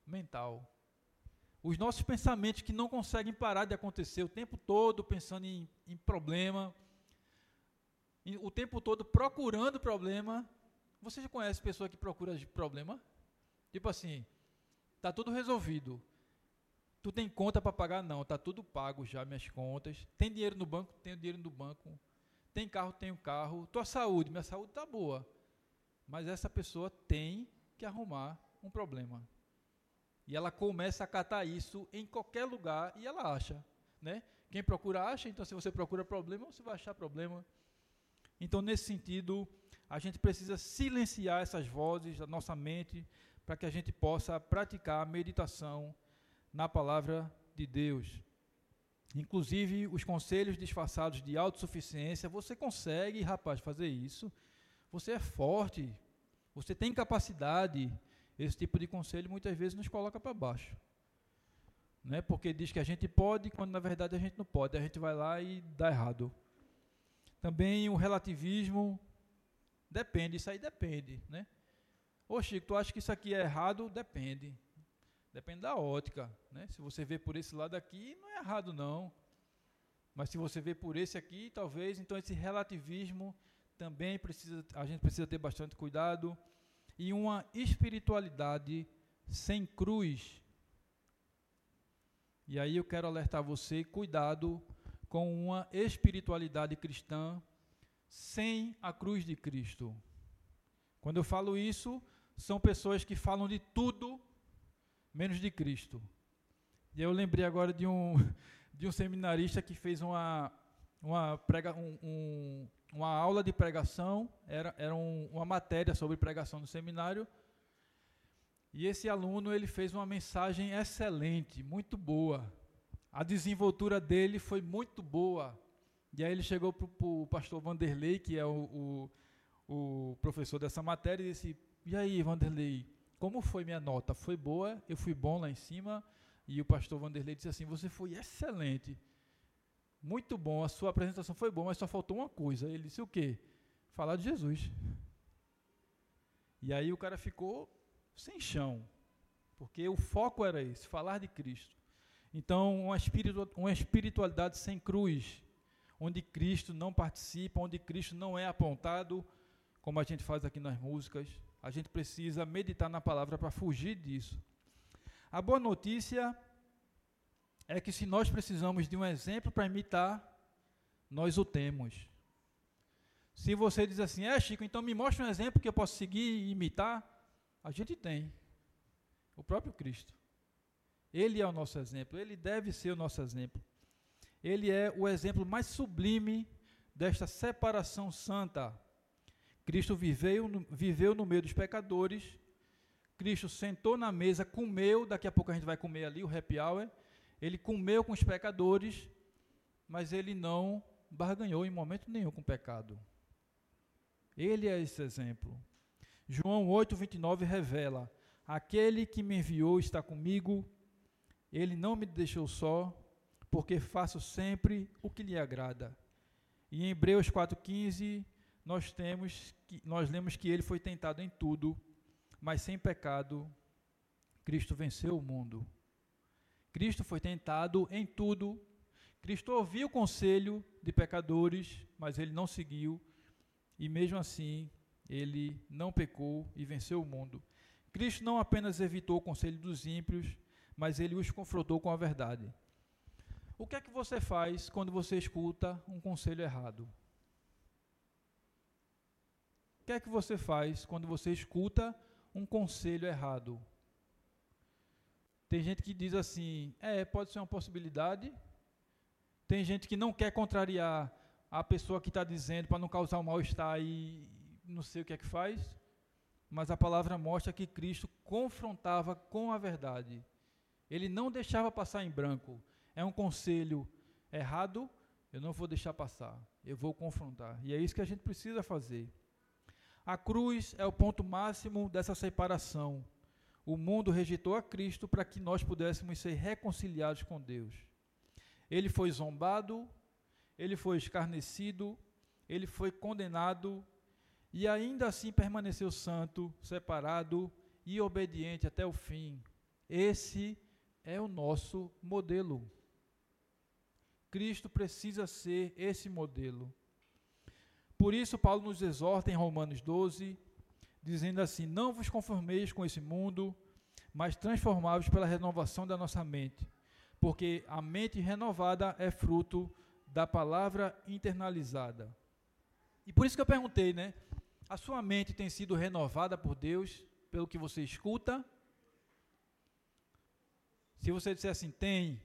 mental. Os nossos pensamentos que não conseguem parar de acontecer o tempo todo pensando em, em problema, o tempo todo procurando problema. Você já conhece pessoa que procura problema? Tipo assim, tá tudo resolvido. Tu tem conta para pagar? Não, tá tudo pago já, minhas contas. Tem dinheiro no banco? Tenho dinheiro no banco. Tem carro? Tenho carro. Tua saúde? Minha saúde tá boa. Mas essa pessoa tem que arrumar um problema. E ela começa a catar isso em qualquer lugar e ela acha, né? Quem procura acha, então se você procura problema, você vai achar problema. Então, nesse sentido, a gente precisa silenciar essas vozes da nossa mente para que a gente possa praticar a meditação na palavra de Deus. Inclusive, os conselhos disfarçados de autossuficiência, você consegue, rapaz, fazer isso. Você é forte, você tem capacidade. Esse tipo de conselho muitas vezes nos coloca para baixo. Né? Porque diz que a gente pode, quando na verdade a gente não pode. A gente vai lá e dá errado. Também o relativismo, depende, isso aí depende. Né? Ô Chico, tu acha que isso aqui é errado? Depende. Depende da ótica. Né? Se você vê por esse lado aqui, não é errado não. Mas se você vê por esse aqui, talvez, então esse relativismo também precisa, a gente precisa ter bastante cuidado. E uma espiritualidade sem cruz. E aí eu quero alertar você, cuidado com uma espiritualidade cristã sem a cruz de Cristo. Quando eu falo isso, são pessoas que falam de tudo menos de Cristo. E eu lembrei agora de um, de um seminarista que fez uma, uma, prega, um, um, uma aula de pregação, era, era um, uma matéria sobre pregação no seminário, e esse aluno ele fez uma mensagem excelente, muito boa. A desenvoltura dele foi muito boa. E aí ele chegou para o pastor Vanderlei, que é o, o, o professor dessa matéria, e disse, e aí, Vanderlei, como foi minha nota? Foi boa, eu fui bom lá em cima. E o pastor Vanderlei disse assim, você foi excelente, muito bom, a sua apresentação foi boa, mas só faltou uma coisa. Ele disse o quê? Falar de Jesus. E aí o cara ficou sem chão, porque o foco era esse, falar de Cristo. Então, uma, espiritu, uma espiritualidade sem cruz, onde Cristo não participa, onde Cristo não é apontado, como a gente faz aqui nas músicas. A gente precisa meditar na palavra para fugir disso. A boa notícia é que se nós precisamos de um exemplo para imitar, nós o temos. Se você diz assim, é Chico, então me mostra um exemplo que eu posso seguir e imitar, a gente tem. O próprio Cristo. Ele é o nosso exemplo, ele deve ser o nosso exemplo. Ele é o exemplo mais sublime desta separação santa. Cristo viveu no, viveu no meio dos pecadores, Cristo sentou na mesa, comeu, daqui a pouco a gente vai comer ali o happy hour, ele comeu com os pecadores, mas ele não barganhou em momento nenhum com o pecado. Ele é esse exemplo. João oito, vinte e nove revela, aquele que me enviou está comigo, ele não me deixou só, porque faço sempre o que lhe agrada. E em Hebreus quatro, quinze, nós, temos que, nós lemos que ele foi tentado em tudo, mas sem pecado, Cristo venceu o mundo. Cristo foi tentado em tudo, Cristo ouviu o conselho de pecadores, mas ele não seguiu, e mesmo assim, ele não pecou e venceu o mundo. Cristo não apenas evitou o conselho dos ímpios, mas ele os confrontou com a verdade. O que é que você faz quando você escuta um conselho errado? O que é que você faz quando você escuta um conselho errado? Tem gente que diz assim, é, pode ser uma possibilidade. Tem gente que não quer contrariar a pessoa que está dizendo para não causar um mal-estar e não sei o que é que faz. Mas a palavra mostra que Cristo confrontava com a verdade. Ele não deixava passar em branco. É um conselho errado, eu não vou deixar passar, eu vou confrontar. E é isso que a gente precisa fazer. A cruz é o ponto máximo dessa separação. O mundo rejeitou a Cristo para que nós pudéssemos ser reconciliados com Deus. Ele foi zombado, ele foi escarnecido, ele foi condenado e ainda assim permaneceu santo, separado e obediente até o fim. Esse é o nosso modelo. Cristo precisa ser esse modelo. Por isso, Paulo nos exorta em Romanos doze, dizendo assim: não vos conformeis com esse mundo, mas transformai-vos pela renovação da nossa mente, porque a mente renovada é fruto da palavra internalizada. E por isso que eu perguntei, né? A sua mente tem sido renovada por Deus, pelo que você escuta? Se você disser assim, tem,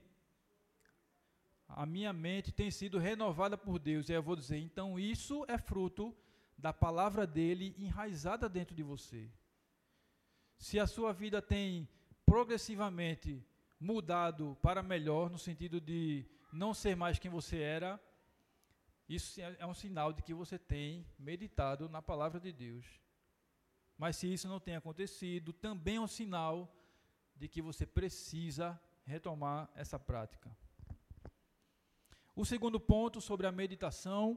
a minha mente tem sido renovada por Deus, e aí eu vou dizer, então isso é fruto da palavra dele enraizada dentro de você. Se a sua vida tem progressivamente mudado para melhor, no sentido de não ser mais quem você era, isso é um sinal de que você tem meditado na palavra de Deus. Mas se isso não tem acontecido, também é um sinal de que você precisa retomar essa prática. O segundo ponto sobre a meditação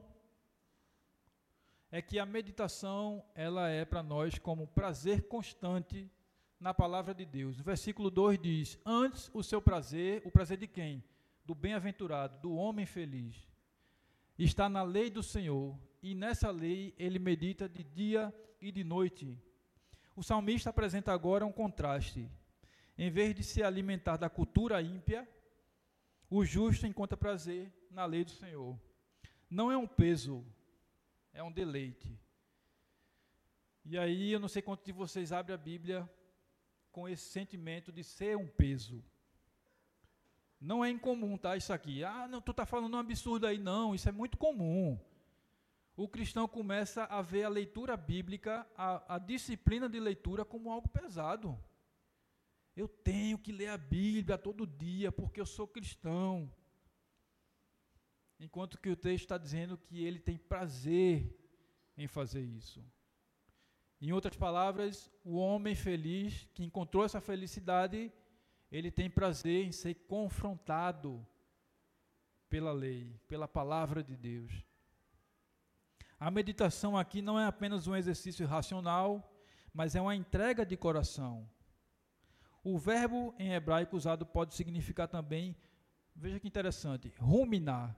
é que a meditação, ela é para nós como prazer constante na palavra de Deus. No versículo dois diz, antes o seu prazer, o prazer de quem? Do bem-aventurado, do homem feliz, está na lei do Senhor, e nessa lei ele medita de dia e de noite. O salmista apresenta agora um contraste. Em vez de se alimentar da cultura ímpia, o justo encontra prazer na lei do Senhor. Não é um peso, é um deleite. E aí, eu não sei quantos de vocês abrem a Bíblia com esse sentimento de ser um peso. Não é incomum, tá, isso aqui. Ah, não, tu está falando um absurdo aí. Não, isso é muito comum. O cristão começa a ver a leitura bíblica, a, a disciplina de leitura como algo pesado. Eu tenho que ler a Bíblia todo dia, porque eu sou cristão. Enquanto que o texto está dizendo que ele tem prazer em fazer isso. Em outras palavras, o homem feliz, que encontrou essa felicidade, ele tem prazer em ser confrontado pela lei, pela palavra de Deus. A meditação aqui não é apenas um exercício racional, mas é uma entrega de coração. O verbo em hebraico usado pode significar também, veja que interessante, ruminar.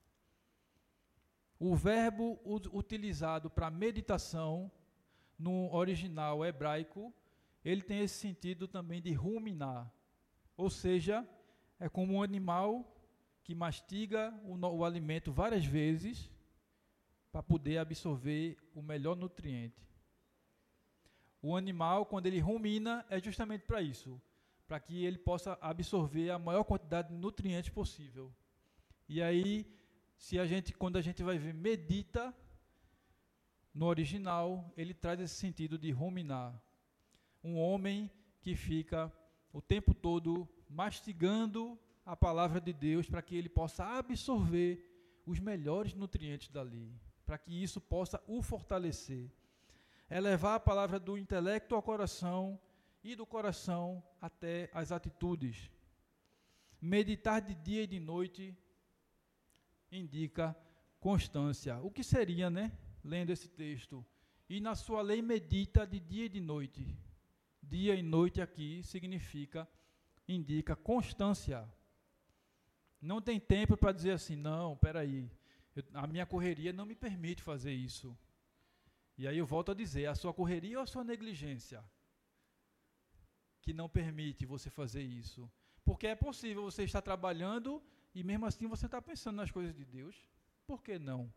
O verbo utilizado para meditação, no original hebraico, ele tem esse sentido também de ruminar. Ou seja, é como um animal que mastiga o, o alimento várias vezes para poder absorver o melhor nutriente. O animal, quando ele rumina, é justamente para isso, para que ele possa absorver a maior quantidade de nutrientes possível. E aí, se a gente, quando a gente vai ver medita, no original, ele traz esse sentido de ruminar. Um homem que fica o tempo todo mastigando a palavra de Deus para que ele possa absorver os melhores nutrientes dali, para que isso possa o fortalecer. É levar a palavra do intelecto ao coração e do coração até as atitudes. Meditar de dia e de noite indica constância. O que seria, né? Lendo esse texto. E na sua lei medita de dia e de noite. Dia e noite aqui significa, indica constância. Não tem tempo para dizer assim, não, peraí, eu, a minha correria não me permite fazer isso. E aí eu volto a dizer, a sua correria ou a sua negligência que não permite você fazer isso? Porque é possível você estar trabalhando e mesmo assim você está pensando nas coisas de Deus. Por que não?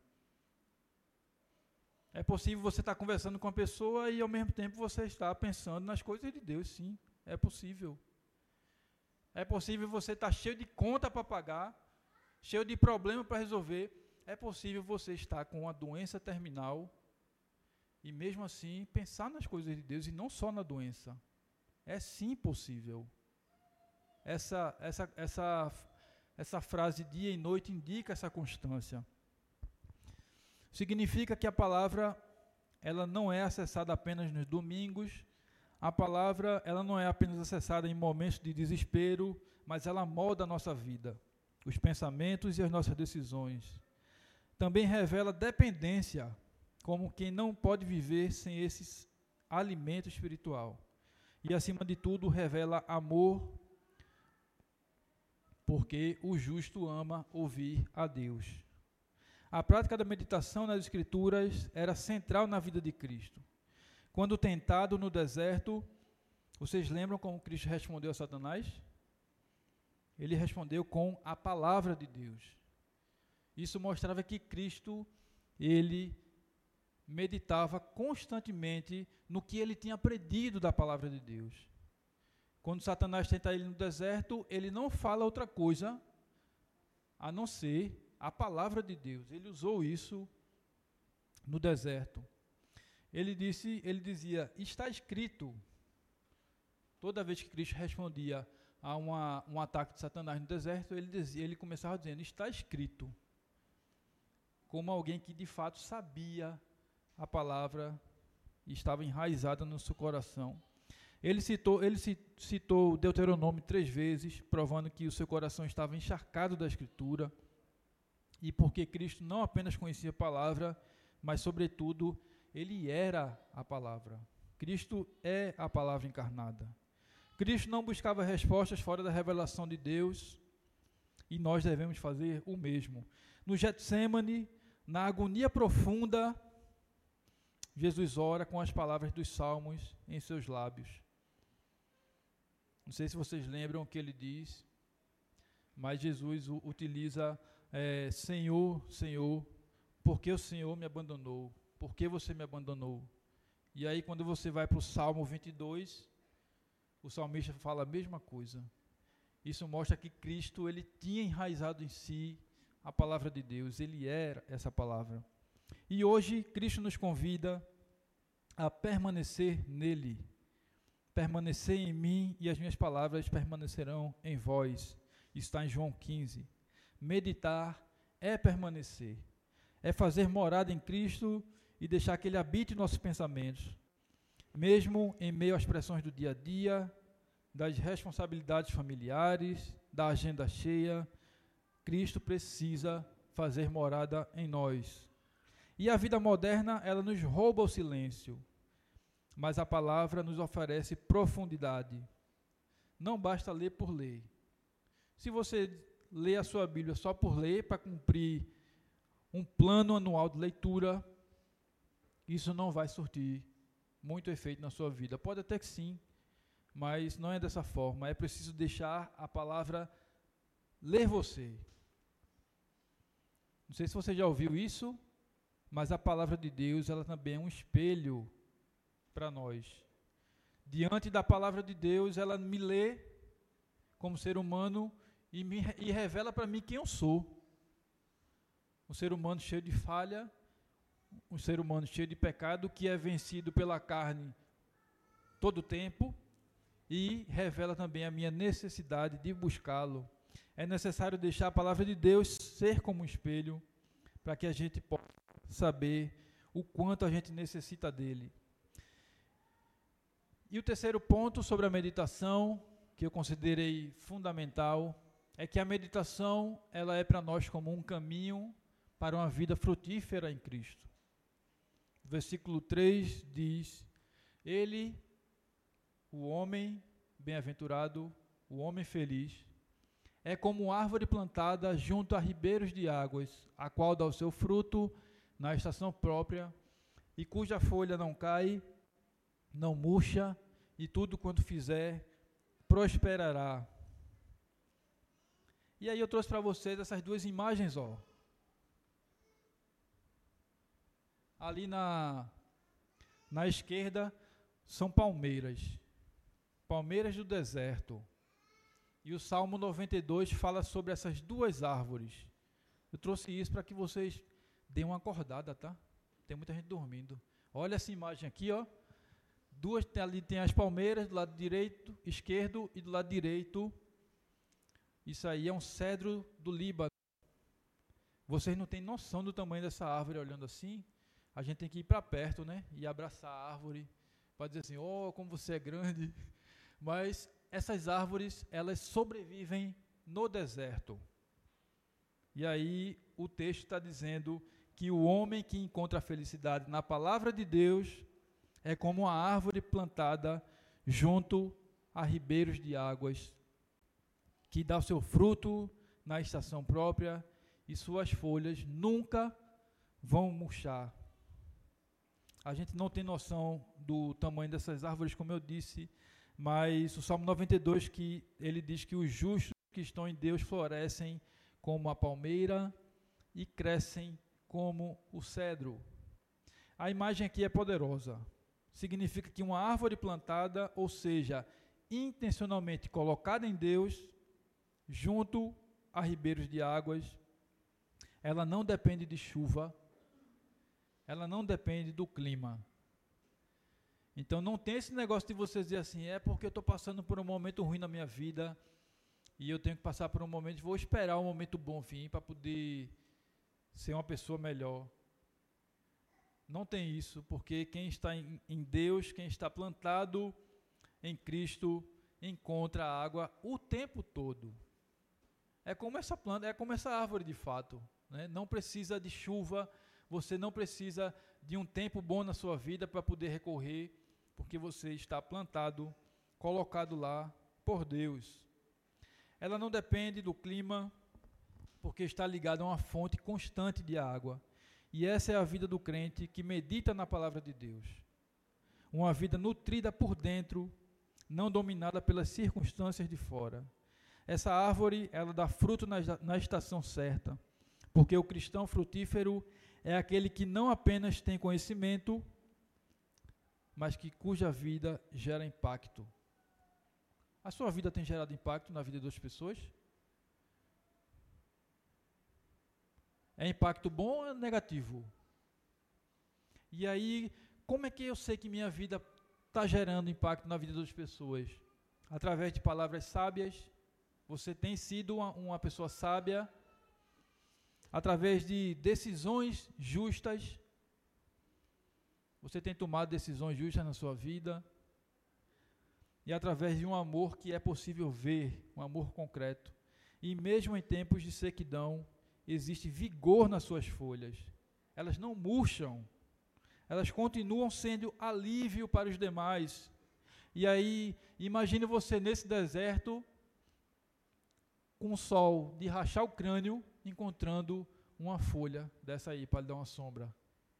É possível você estar conversando com uma pessoa e ao mesmo tempo você estar pensando nas coisas de Deus, sim, é possível. É possível você estar cheio de conta para pagar, cheio de problema para resolver. É possível você estar com uma doença terminal e mesmo assim pensar nas coisas de Deus e não só na doença. É sim possível. Essa, essa, essa, essa frase dia e noite indica essa constância. Significa que a palavra ela não é acessada apenas nos domingos, a palavra ela não é apenas acessada em momentos de desespero, mas ela molda a nossa vida, os pensamentos e as nossas decisões. Também revela dependência, como quem não pode viver sem esse alimento espiritual. e, acima de tudo, revela amor, porque o justo ama ouvir a Deus. A prática da meditação nas Escrituras era central na vida de Cristo. Quando tentado no deserto, vocês lembram como Cristo respondeu a Satanás? Ele respondeu com a palavra de Deus. Isso mostrava que Cristo, ele meditava constantemente no que ele tinha aprendido da palavra de Deus. Quando Satanás tenta ele no deserto, ele não fala outra coisa a não ser a palavra de Deus. Ele usou isso no deserto. Ele disse, ele dizia, está escrito. Toda vez que Cristo respondia a uma, um ataque de Satanás no deserto, ele, dizia, ele começava dizendo, está escrito. Como alguém que de fato sabia a palavra e estava enraizada no seu coração. Ele citou, ele citou Deuteronômio três vezes, provando que o seu coração estava encharcado da Escritura, e porque Cristo não apenas conhecia a palavra, mas, sobretudo, ele era a palavra. Cristo é a palavra encarnada. Cristo não buscava respostas fora da revelação de Deus, e nós devemos fazer o mesmo. No Getsêmani, na agonia profunda, Jesus ora com as palavras dos Salmos em seus lábios. Não sei se vocês lembram o que ele diz, mas Jesus utiliza é, Senhor, Senhor, por que o Senhor me abandonou? Por que você me abandonou? E aí quando você vai para o Salmo vinte e dois, o salmista fala a mesma coisa. Isso mostra que Cristo, ele tinha enraizado em si a palavra de Deus, ele era essa palavra. E hoje Cristo nos convida a permanecer nele. Permanecer em mim e as minhas palavras permanecerão em vós. Está em João quinze. Meditar é permanecer, é fazer morada em Cristo e deixar que ele habite em nossos pensamentos. Mesmo em meio às pressões do dia a dia, das responsabilidades familiares, da agenda cheia, Cristo precisa fazer morada em nós. E a vida moderna, ela nos rouba o silêncio, mas a palavra nos oferece profundidade. Não basta ler por ler. Se você lê a sua Bíblia só por ler, para cumprir um plano anual de leitura, isso não vai surtir muito efeito na sua vida. Pode até que sim, mas não é dessa forma. É preciso deixar a palavra ler você. Não sei se você já ouviu isso, mas a palavra de Deus, ela também é um espelho para nós. Diante da palavra de Deus, ela me lê como ser humano e, me, e revela para mim quem eu sou. Um ser humano cheio de falha, um ser humano cheio de pecado, que é vencido pela carne todo o tempo, e revela também a minha necessidade de buscá-lo. É necessário deixar a palavra de Deus ser como um espelho, para que a gente possa saber o quanto a gente necessita dele. E o terceiro ponto sobre a meditação, que eu considerei fundamental, é que a meditação, ela é para nós como um caminho para uma vida frutífera em Cristo. O versículo três diz, ele, o homem bem-aventurado, o homem feliz, é como árvore plantada junto a ribeiros de águas, a qual dá o seu fruto na estação própria, e cuja folha não cai, não murcha, e tudo quanto fizer prosperará. E aí eu trouxe para vocês essas duas imagens, ó. Ali na, na esquerda são palmeiras, palmeiras do deserto. E o Salmo noventa e dois fala sobre essas duas árvores. Eu trouxe isso para que vocês deem uma acordada, tá? Tem muita gente dormindo. Olha essa imagem aqui, ó. Duas, ali tem as palmeiras do lado direito, esquerdo, e do lado direito, isso aí é um cedro do Líbano. Vocês não têm noção do tamanho dessa árvore olhando assim. A gente tem que ir para perto, né? E abraçar a árvore, para dizer assim, oh, como você é grande. Mas essas árvores, elas sobrevivem no deserto. E aí o texto está dizendo que o homem que encontra a felicidade na palavra de Deus é como uma árvore plantada junto a ribeiros de águas, que dá o seu fruto na estação própria, e suas folhas nunca vão murchar. A gente não tem noção do tamanho dessas árvores, como eu disse, mas o Salmo noventa e dois, que ele diz que os justos que estão em Deus florescem como a palmeira e crescem como o cedro. A imagem aqui é poderosa. Significa que uma árvore plantada, ou seja, intencionalmente colocada em Deus, junto a ribeiros de águas, ela não depende de chuva, ela não depende do clima. Então não tem esse negócio de você dizer assim, é porque eu estou passando por um momento ruim na minha vida e eu tenho que passar por um momento, vou esperar um momento bom vir para poder ser uma pessoa melhor. Não tem isso, porque quem está em, em Deus, quem está plantado em Cristo, encontra a água o tempo todo. É como essa planta, é como essa árvore de fato, né? Não precisa de chuva, você não precisa de um tempo bom na sua vida para poder recorrer, porque você está plantado, colocado lá por Deus. Ela não depende do clima, porque está ligada a uma fonte constante de água. E essa é a vida do crente que medita na palavra de Deus. Uma vida nutrida por dentro, não dominada pelas circunstâncias de fora. Essa árvore, ela dá fruto na, na estação certa, porque o cristão frutífero é aquele que não apenas tem conhecimento, mas que cuja vida gera impacto. A sua vida tem gerado impacto na vida de outras pessoas? É impacto bom ou negativo? E aí, como é que eu sei que minha vida está gerando impacto na vida das pessoas? Através de palavras sábias. Você tem sido uma, uma pessoa sábia. Através de decisões justas. Você tem tomado decisões justas na sua vida. E através de um amor que é possível ver, um amor concreto. E mesmo em tempos de sequidão, existe vigor nas suas folhas. Elas não murcham. Elas continuam sendo alívio para os demais. E aí, imagine você nesse deserto, com o sol de rachar o crânio, encontrando uma folha dessa aí para lhe dar uma sombra.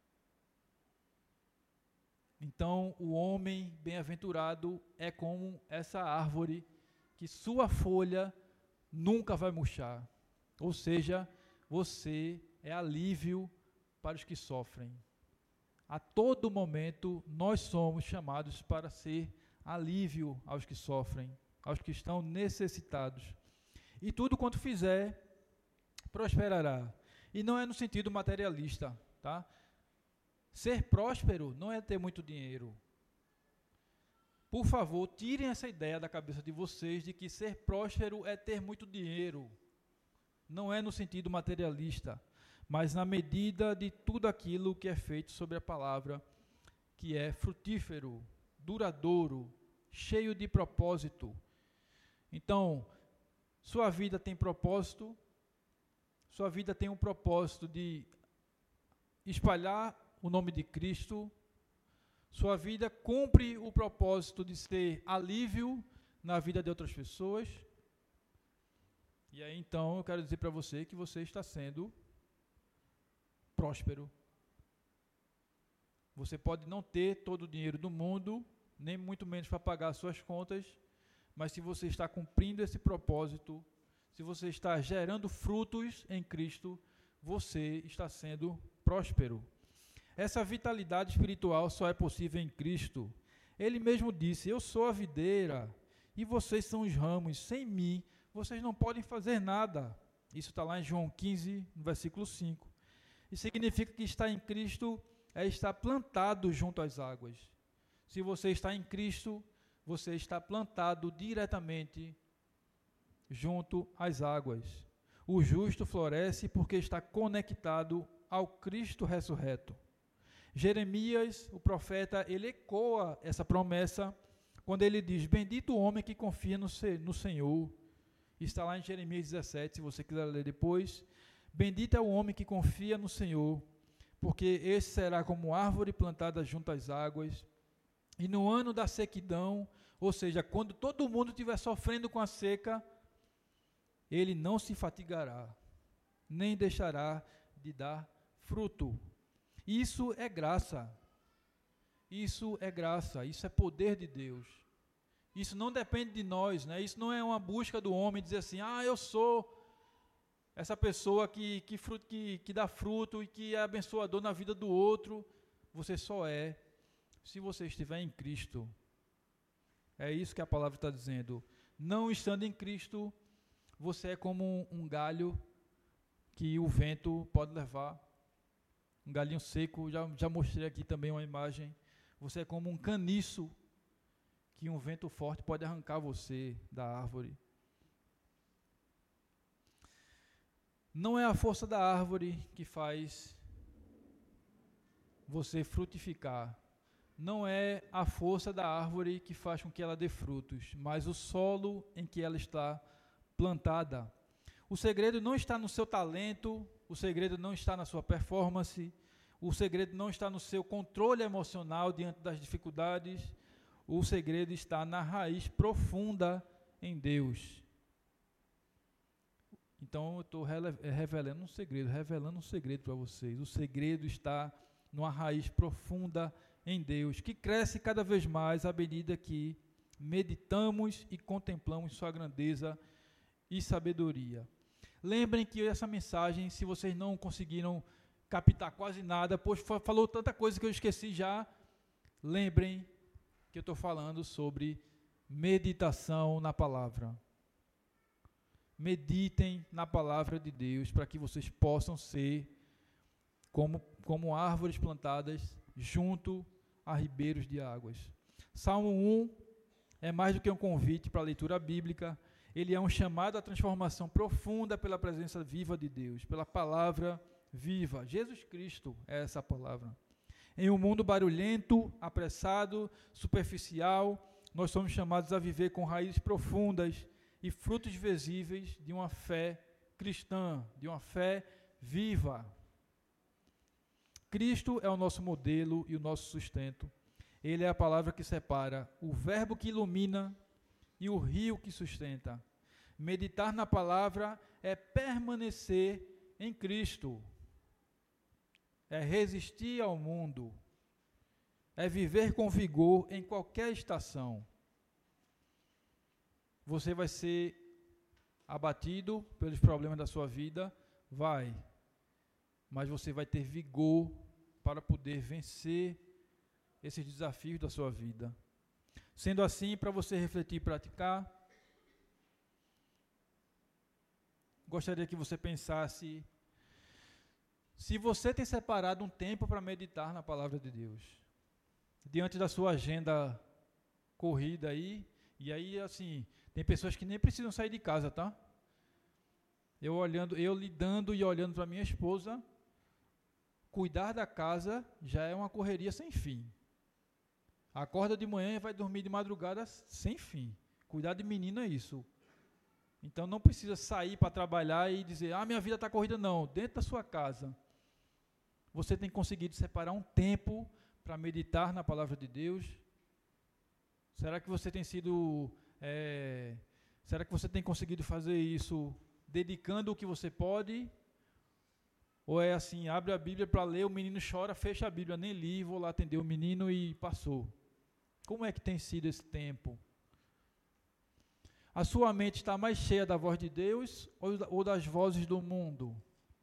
Então, o homem bem-aventurado é como essa árvore que sua folha nunca vai murchar. Ou seja, você é alívio para os que sofrem. A todo momento, nós somos chamados para ser alívio aos que sofrem, aos que estão necessitados. E tudo quanto fizer, prosperará. E não é no sentido materialista, tá? Ser próspero não é ter muito dinheiro. Por favor, tirem essa ideia da cabeça de vocês de que ser próspero é ter muito dinheiro. Não é no sentido materialista, mas na medida de tudo aquilo que é feito sobre a palavra, que é frutífero, duradouro, cheio de propósito. Então, sua vida tem propósito, sua vida tem um propósito de espalhar o nome de Cristo, sua vida cumpre o propósito de ser alívio na vida de outras pessoas. E aí então eu quero dizer para você que você está sendo próspero. Você pode não ter todo o dinheiro do mundo, nem muito menos para pagar as suas contas, mas se você está cumprindo esse propósito, se você está gerando frutos em Cristo, você está sendo próspero. Essa vitalidade espiritual só é possível em Cristo. Ele mesmo disse, eu sou a videira e vocês são os ramos, sem mim vocês não podem fazer nada. Isso está lá em João quinze, no versículo cinco. Isso significa que estar em Cristo é estar plantado junto às águas. Se você está em Cristo, você está plantado diretamente junto às águas. O justo floresce porque está conectado ao Cristo ressurreto. Jeremias, o profeta, ele ecoa essa promessa quando ele diz, bendito o homem que confia no, no Senhor. Está lá em Jeremias dezessete, se você quiser ler depois. Bendito é o homem que confia no Senhor, porque esse será como árvore plantada junto às águas, E no ano da sequidão, ou seja, quando todo mundo estiver sofrendo com a seca, ele não se fatigará, nem deixará de dar fruto. Isso é graça. Isso é graça, isso é poder de Deus. Isso não depende de nós, né? Isso não é uma busca do homem dizer assim, ah, eu sou essa pessoa que, que, fruto, que, que dá fruto e que é abençoador na vida do outro. Você só é se você estiver em Cristo. É isso que a palavra está dizendo. Não estando em Cristo, você é como um, um galho que o vento pode levar. Um galinho seco, já, já mostrei aqui também uma imagem. Você é como um caniço que um vento forte pode arrancar você da árvore. Não é a força da árvore que faz você frutificar. Não é a força da árvore que faz com que ela dê frutos, mas o solo em que ela está plantada. O segredo não está no seu talento, o segredo não está na sua performance, o segredo não está no seu controle emocional diante das dificuldades, o segredo está na raiz profunda em Deus. Então eu estou revelando um segredo, revelando um segredo para vocês. O segredo está numa raiz profunda em Deus, que cresce cada vez mais à medida que meditamos e contemplamos sua grandeza e sabedoria. Lembrem que essa mensagem, se vocês não conseguiram captar quase nada, pois falou tanta coisa que eu esqueci já, lembrem que eu estou falando sobre meditação na palavra. Meditem na palavra de Deus para que vocês possam ser como, como árvores plantadas junto a ribeiros de águas. Salmo um é mais do que um convite para a leitura bíblica, ele é um chamado à transformação profunda pela presença viva de Deus, pela palavra viva. Jesus Cristo é essa palavra. Em um mundo barulhento, apressado, superficial, nós somos chamados a viver com raízes profundas e frutos visíveis de uma fé cristã, de uma fé viva. Cristo é o nosso modelo e o nosso sustento. Ele é a palavra que separa o verbo que ilumina e o rio que sustenta. Meditar na palavra é permanecer em Cristo. É resistir ao mundo. É viver com vigor em qualquer estação. Você vai ser abatido pelos problemas da sua vida? Vai. Mas você vai ter vigor para poder vencer esses desafios da sua vida. Sendo assim, para você refletir e praticar, gostaria que você pensasse se você tem separado um tempo para meditar na palavra de Deus. Diante da sua agenda corrida aí, e aí assim, tem pessoas que nem precisam sair de casa, tá? Eu olhando, eu lidando e olhando para minha esposa, cuidar da casa já é uma correria sem fim. Acorda de manhã e vai dormir de madrugada sem fim. Cuidar de menino é isso. Então não precisa sair para trabalhar e dizer, ah, minha vida está corrida, não. Dentro da sua casa, você tem conseguido separar um tempo para meditar na palavra de Deus? Será que você tem sido, é, será que você tem conseguido fazer isso dedicando o que você pode? Ou é assim, abre a Bíblia para ler, o menino chora, fecha a Bíblia, nem li, vou lá atender o menino e passou. Como é que tem sido esse tempo? A sua mente está mais cheia da voz de Deus ou das vozes do mundo?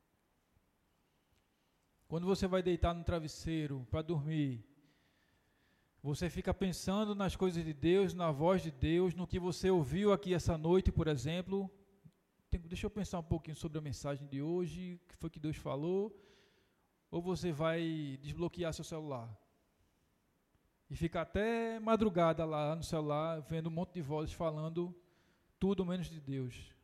Quando você vai deitar no travesseiro para dormir, você fica pensando nas coisas de Deus, na voz de Deus, no que você ouviu aqui essa noite, por exemplo. Deixa eu pensar um pouquinho sobre a mensagem de hoje, o que foi que Deus falou, ou você vai desbloquear seu celular e ficar até madrugada lá no celular, vendo um monte de vozes falando tudo menos de Deus.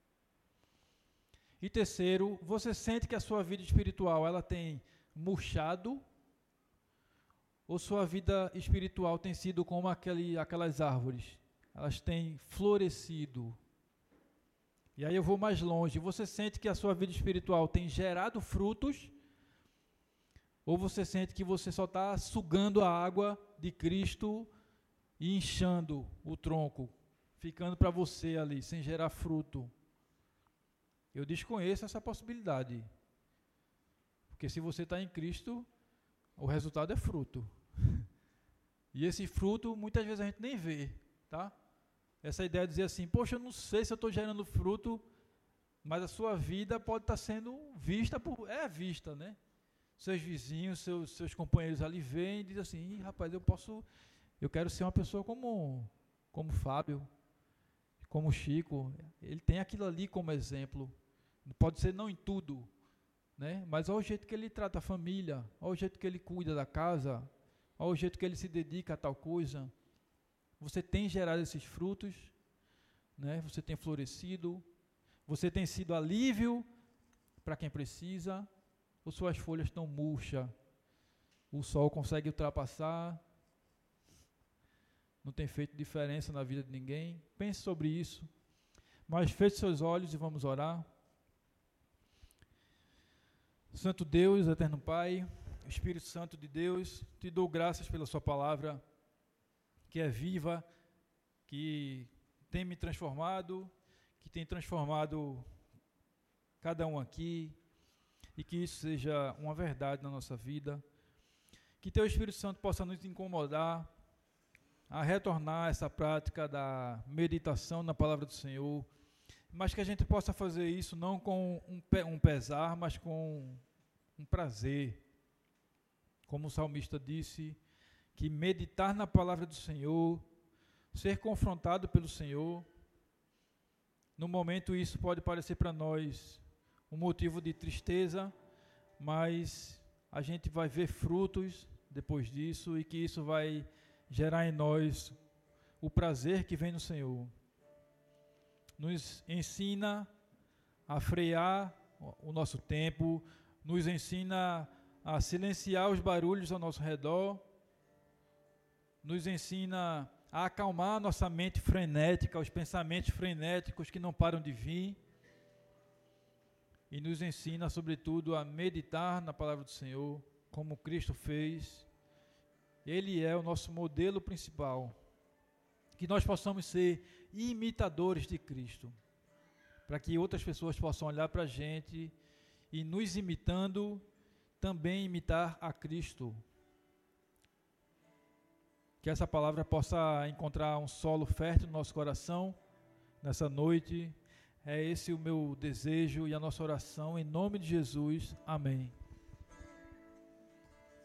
E terceiro, você sente que a sua vida espiritual ela tem murchado, ou sua vida espiritual tem sido como aquele, aquelas árvores, elas têm florescido. E aí eu vou mais longe, você sente que a sua vida espiritual tem gerado frutos, Ou você sente que você só está sugando a água de Cristo e inchando o tronco, ficando para você ali, sem gerar fruto? Eu desconheço essa possibilidade. Porque se você está em Cristo, o resultado é fruto. E esse fruto, muitas vezes a gente nem vê, tá? Essa ideia de dizer assim, poxa, eu não sei se eu estou gerando fruto, mas a sua vida pode estar sendo vista por... É vista, né? Seus vizinhos, seus, seus companheiros ali veem e dizem assim, rapaz, eu posso... Eu quero ser uma pessoa como, como Fábio, como Chico. Ele tem aquilo ali como exemplo. Pode ser não em tudo, né? Mas olha o jeito que ele trata a família, olha o jeito que ele cuida da casa, olha o jeito que ele se dedica a tal coisa. Você tem gerado esses frutos, né? Você tem florescido, você tem sido alívio para quem precisa, ou suas folhas estão murchas, o sol consegue ultrapassar, não tem feito diferença na vida de ninguém. Pense sobre isso, mas feche seus olhos e vamos orar. Santo Deus, Eterno Pai, Espírito Santo de Deus, te dou graças pela sua palavra, que é viva, que tem me transformado, que tem transformado cada um aqui, e que isso seja uma verdade na nossa vida. Que teu Espírito Santo possa nos incomodar a retornar a essa prática da meditação na palavra do Senhor, mas que a gente possa fazer isso não com um, pe- um pesar, mas com um prazer. Como o salmista disse, que meditar na palavra do Senhor, ser confrontado pelo Senhor, no momento isso pode parecer para nós um motivo de tristeza, mas a gente vai ver frutos depois disso e que isso vai gerar em nós o prazer que vem no Senhor. Nos ensina a frear o nosso tempo, nos ensina a silenciar os barulhos ao nosso redor, nos ensina a acalmar a nossa mente frenética, os pensamentos frenéticos que não param de vir, e nos ensina, sobretudo, a meditar na palavra do Senhor, como Cristo fez. Ele é o nosso modelo principal. Que nós possamos ser imitadores de Cristo, para que outras pessoas possam olhar para a gente e, nos imitando, também imitar a Cristo. Que essa palavra possa encontrar um solo fértil no nosso coração nessa noite. É esse o meu desejo e a nossa oração, em nome de Jesus. Amém.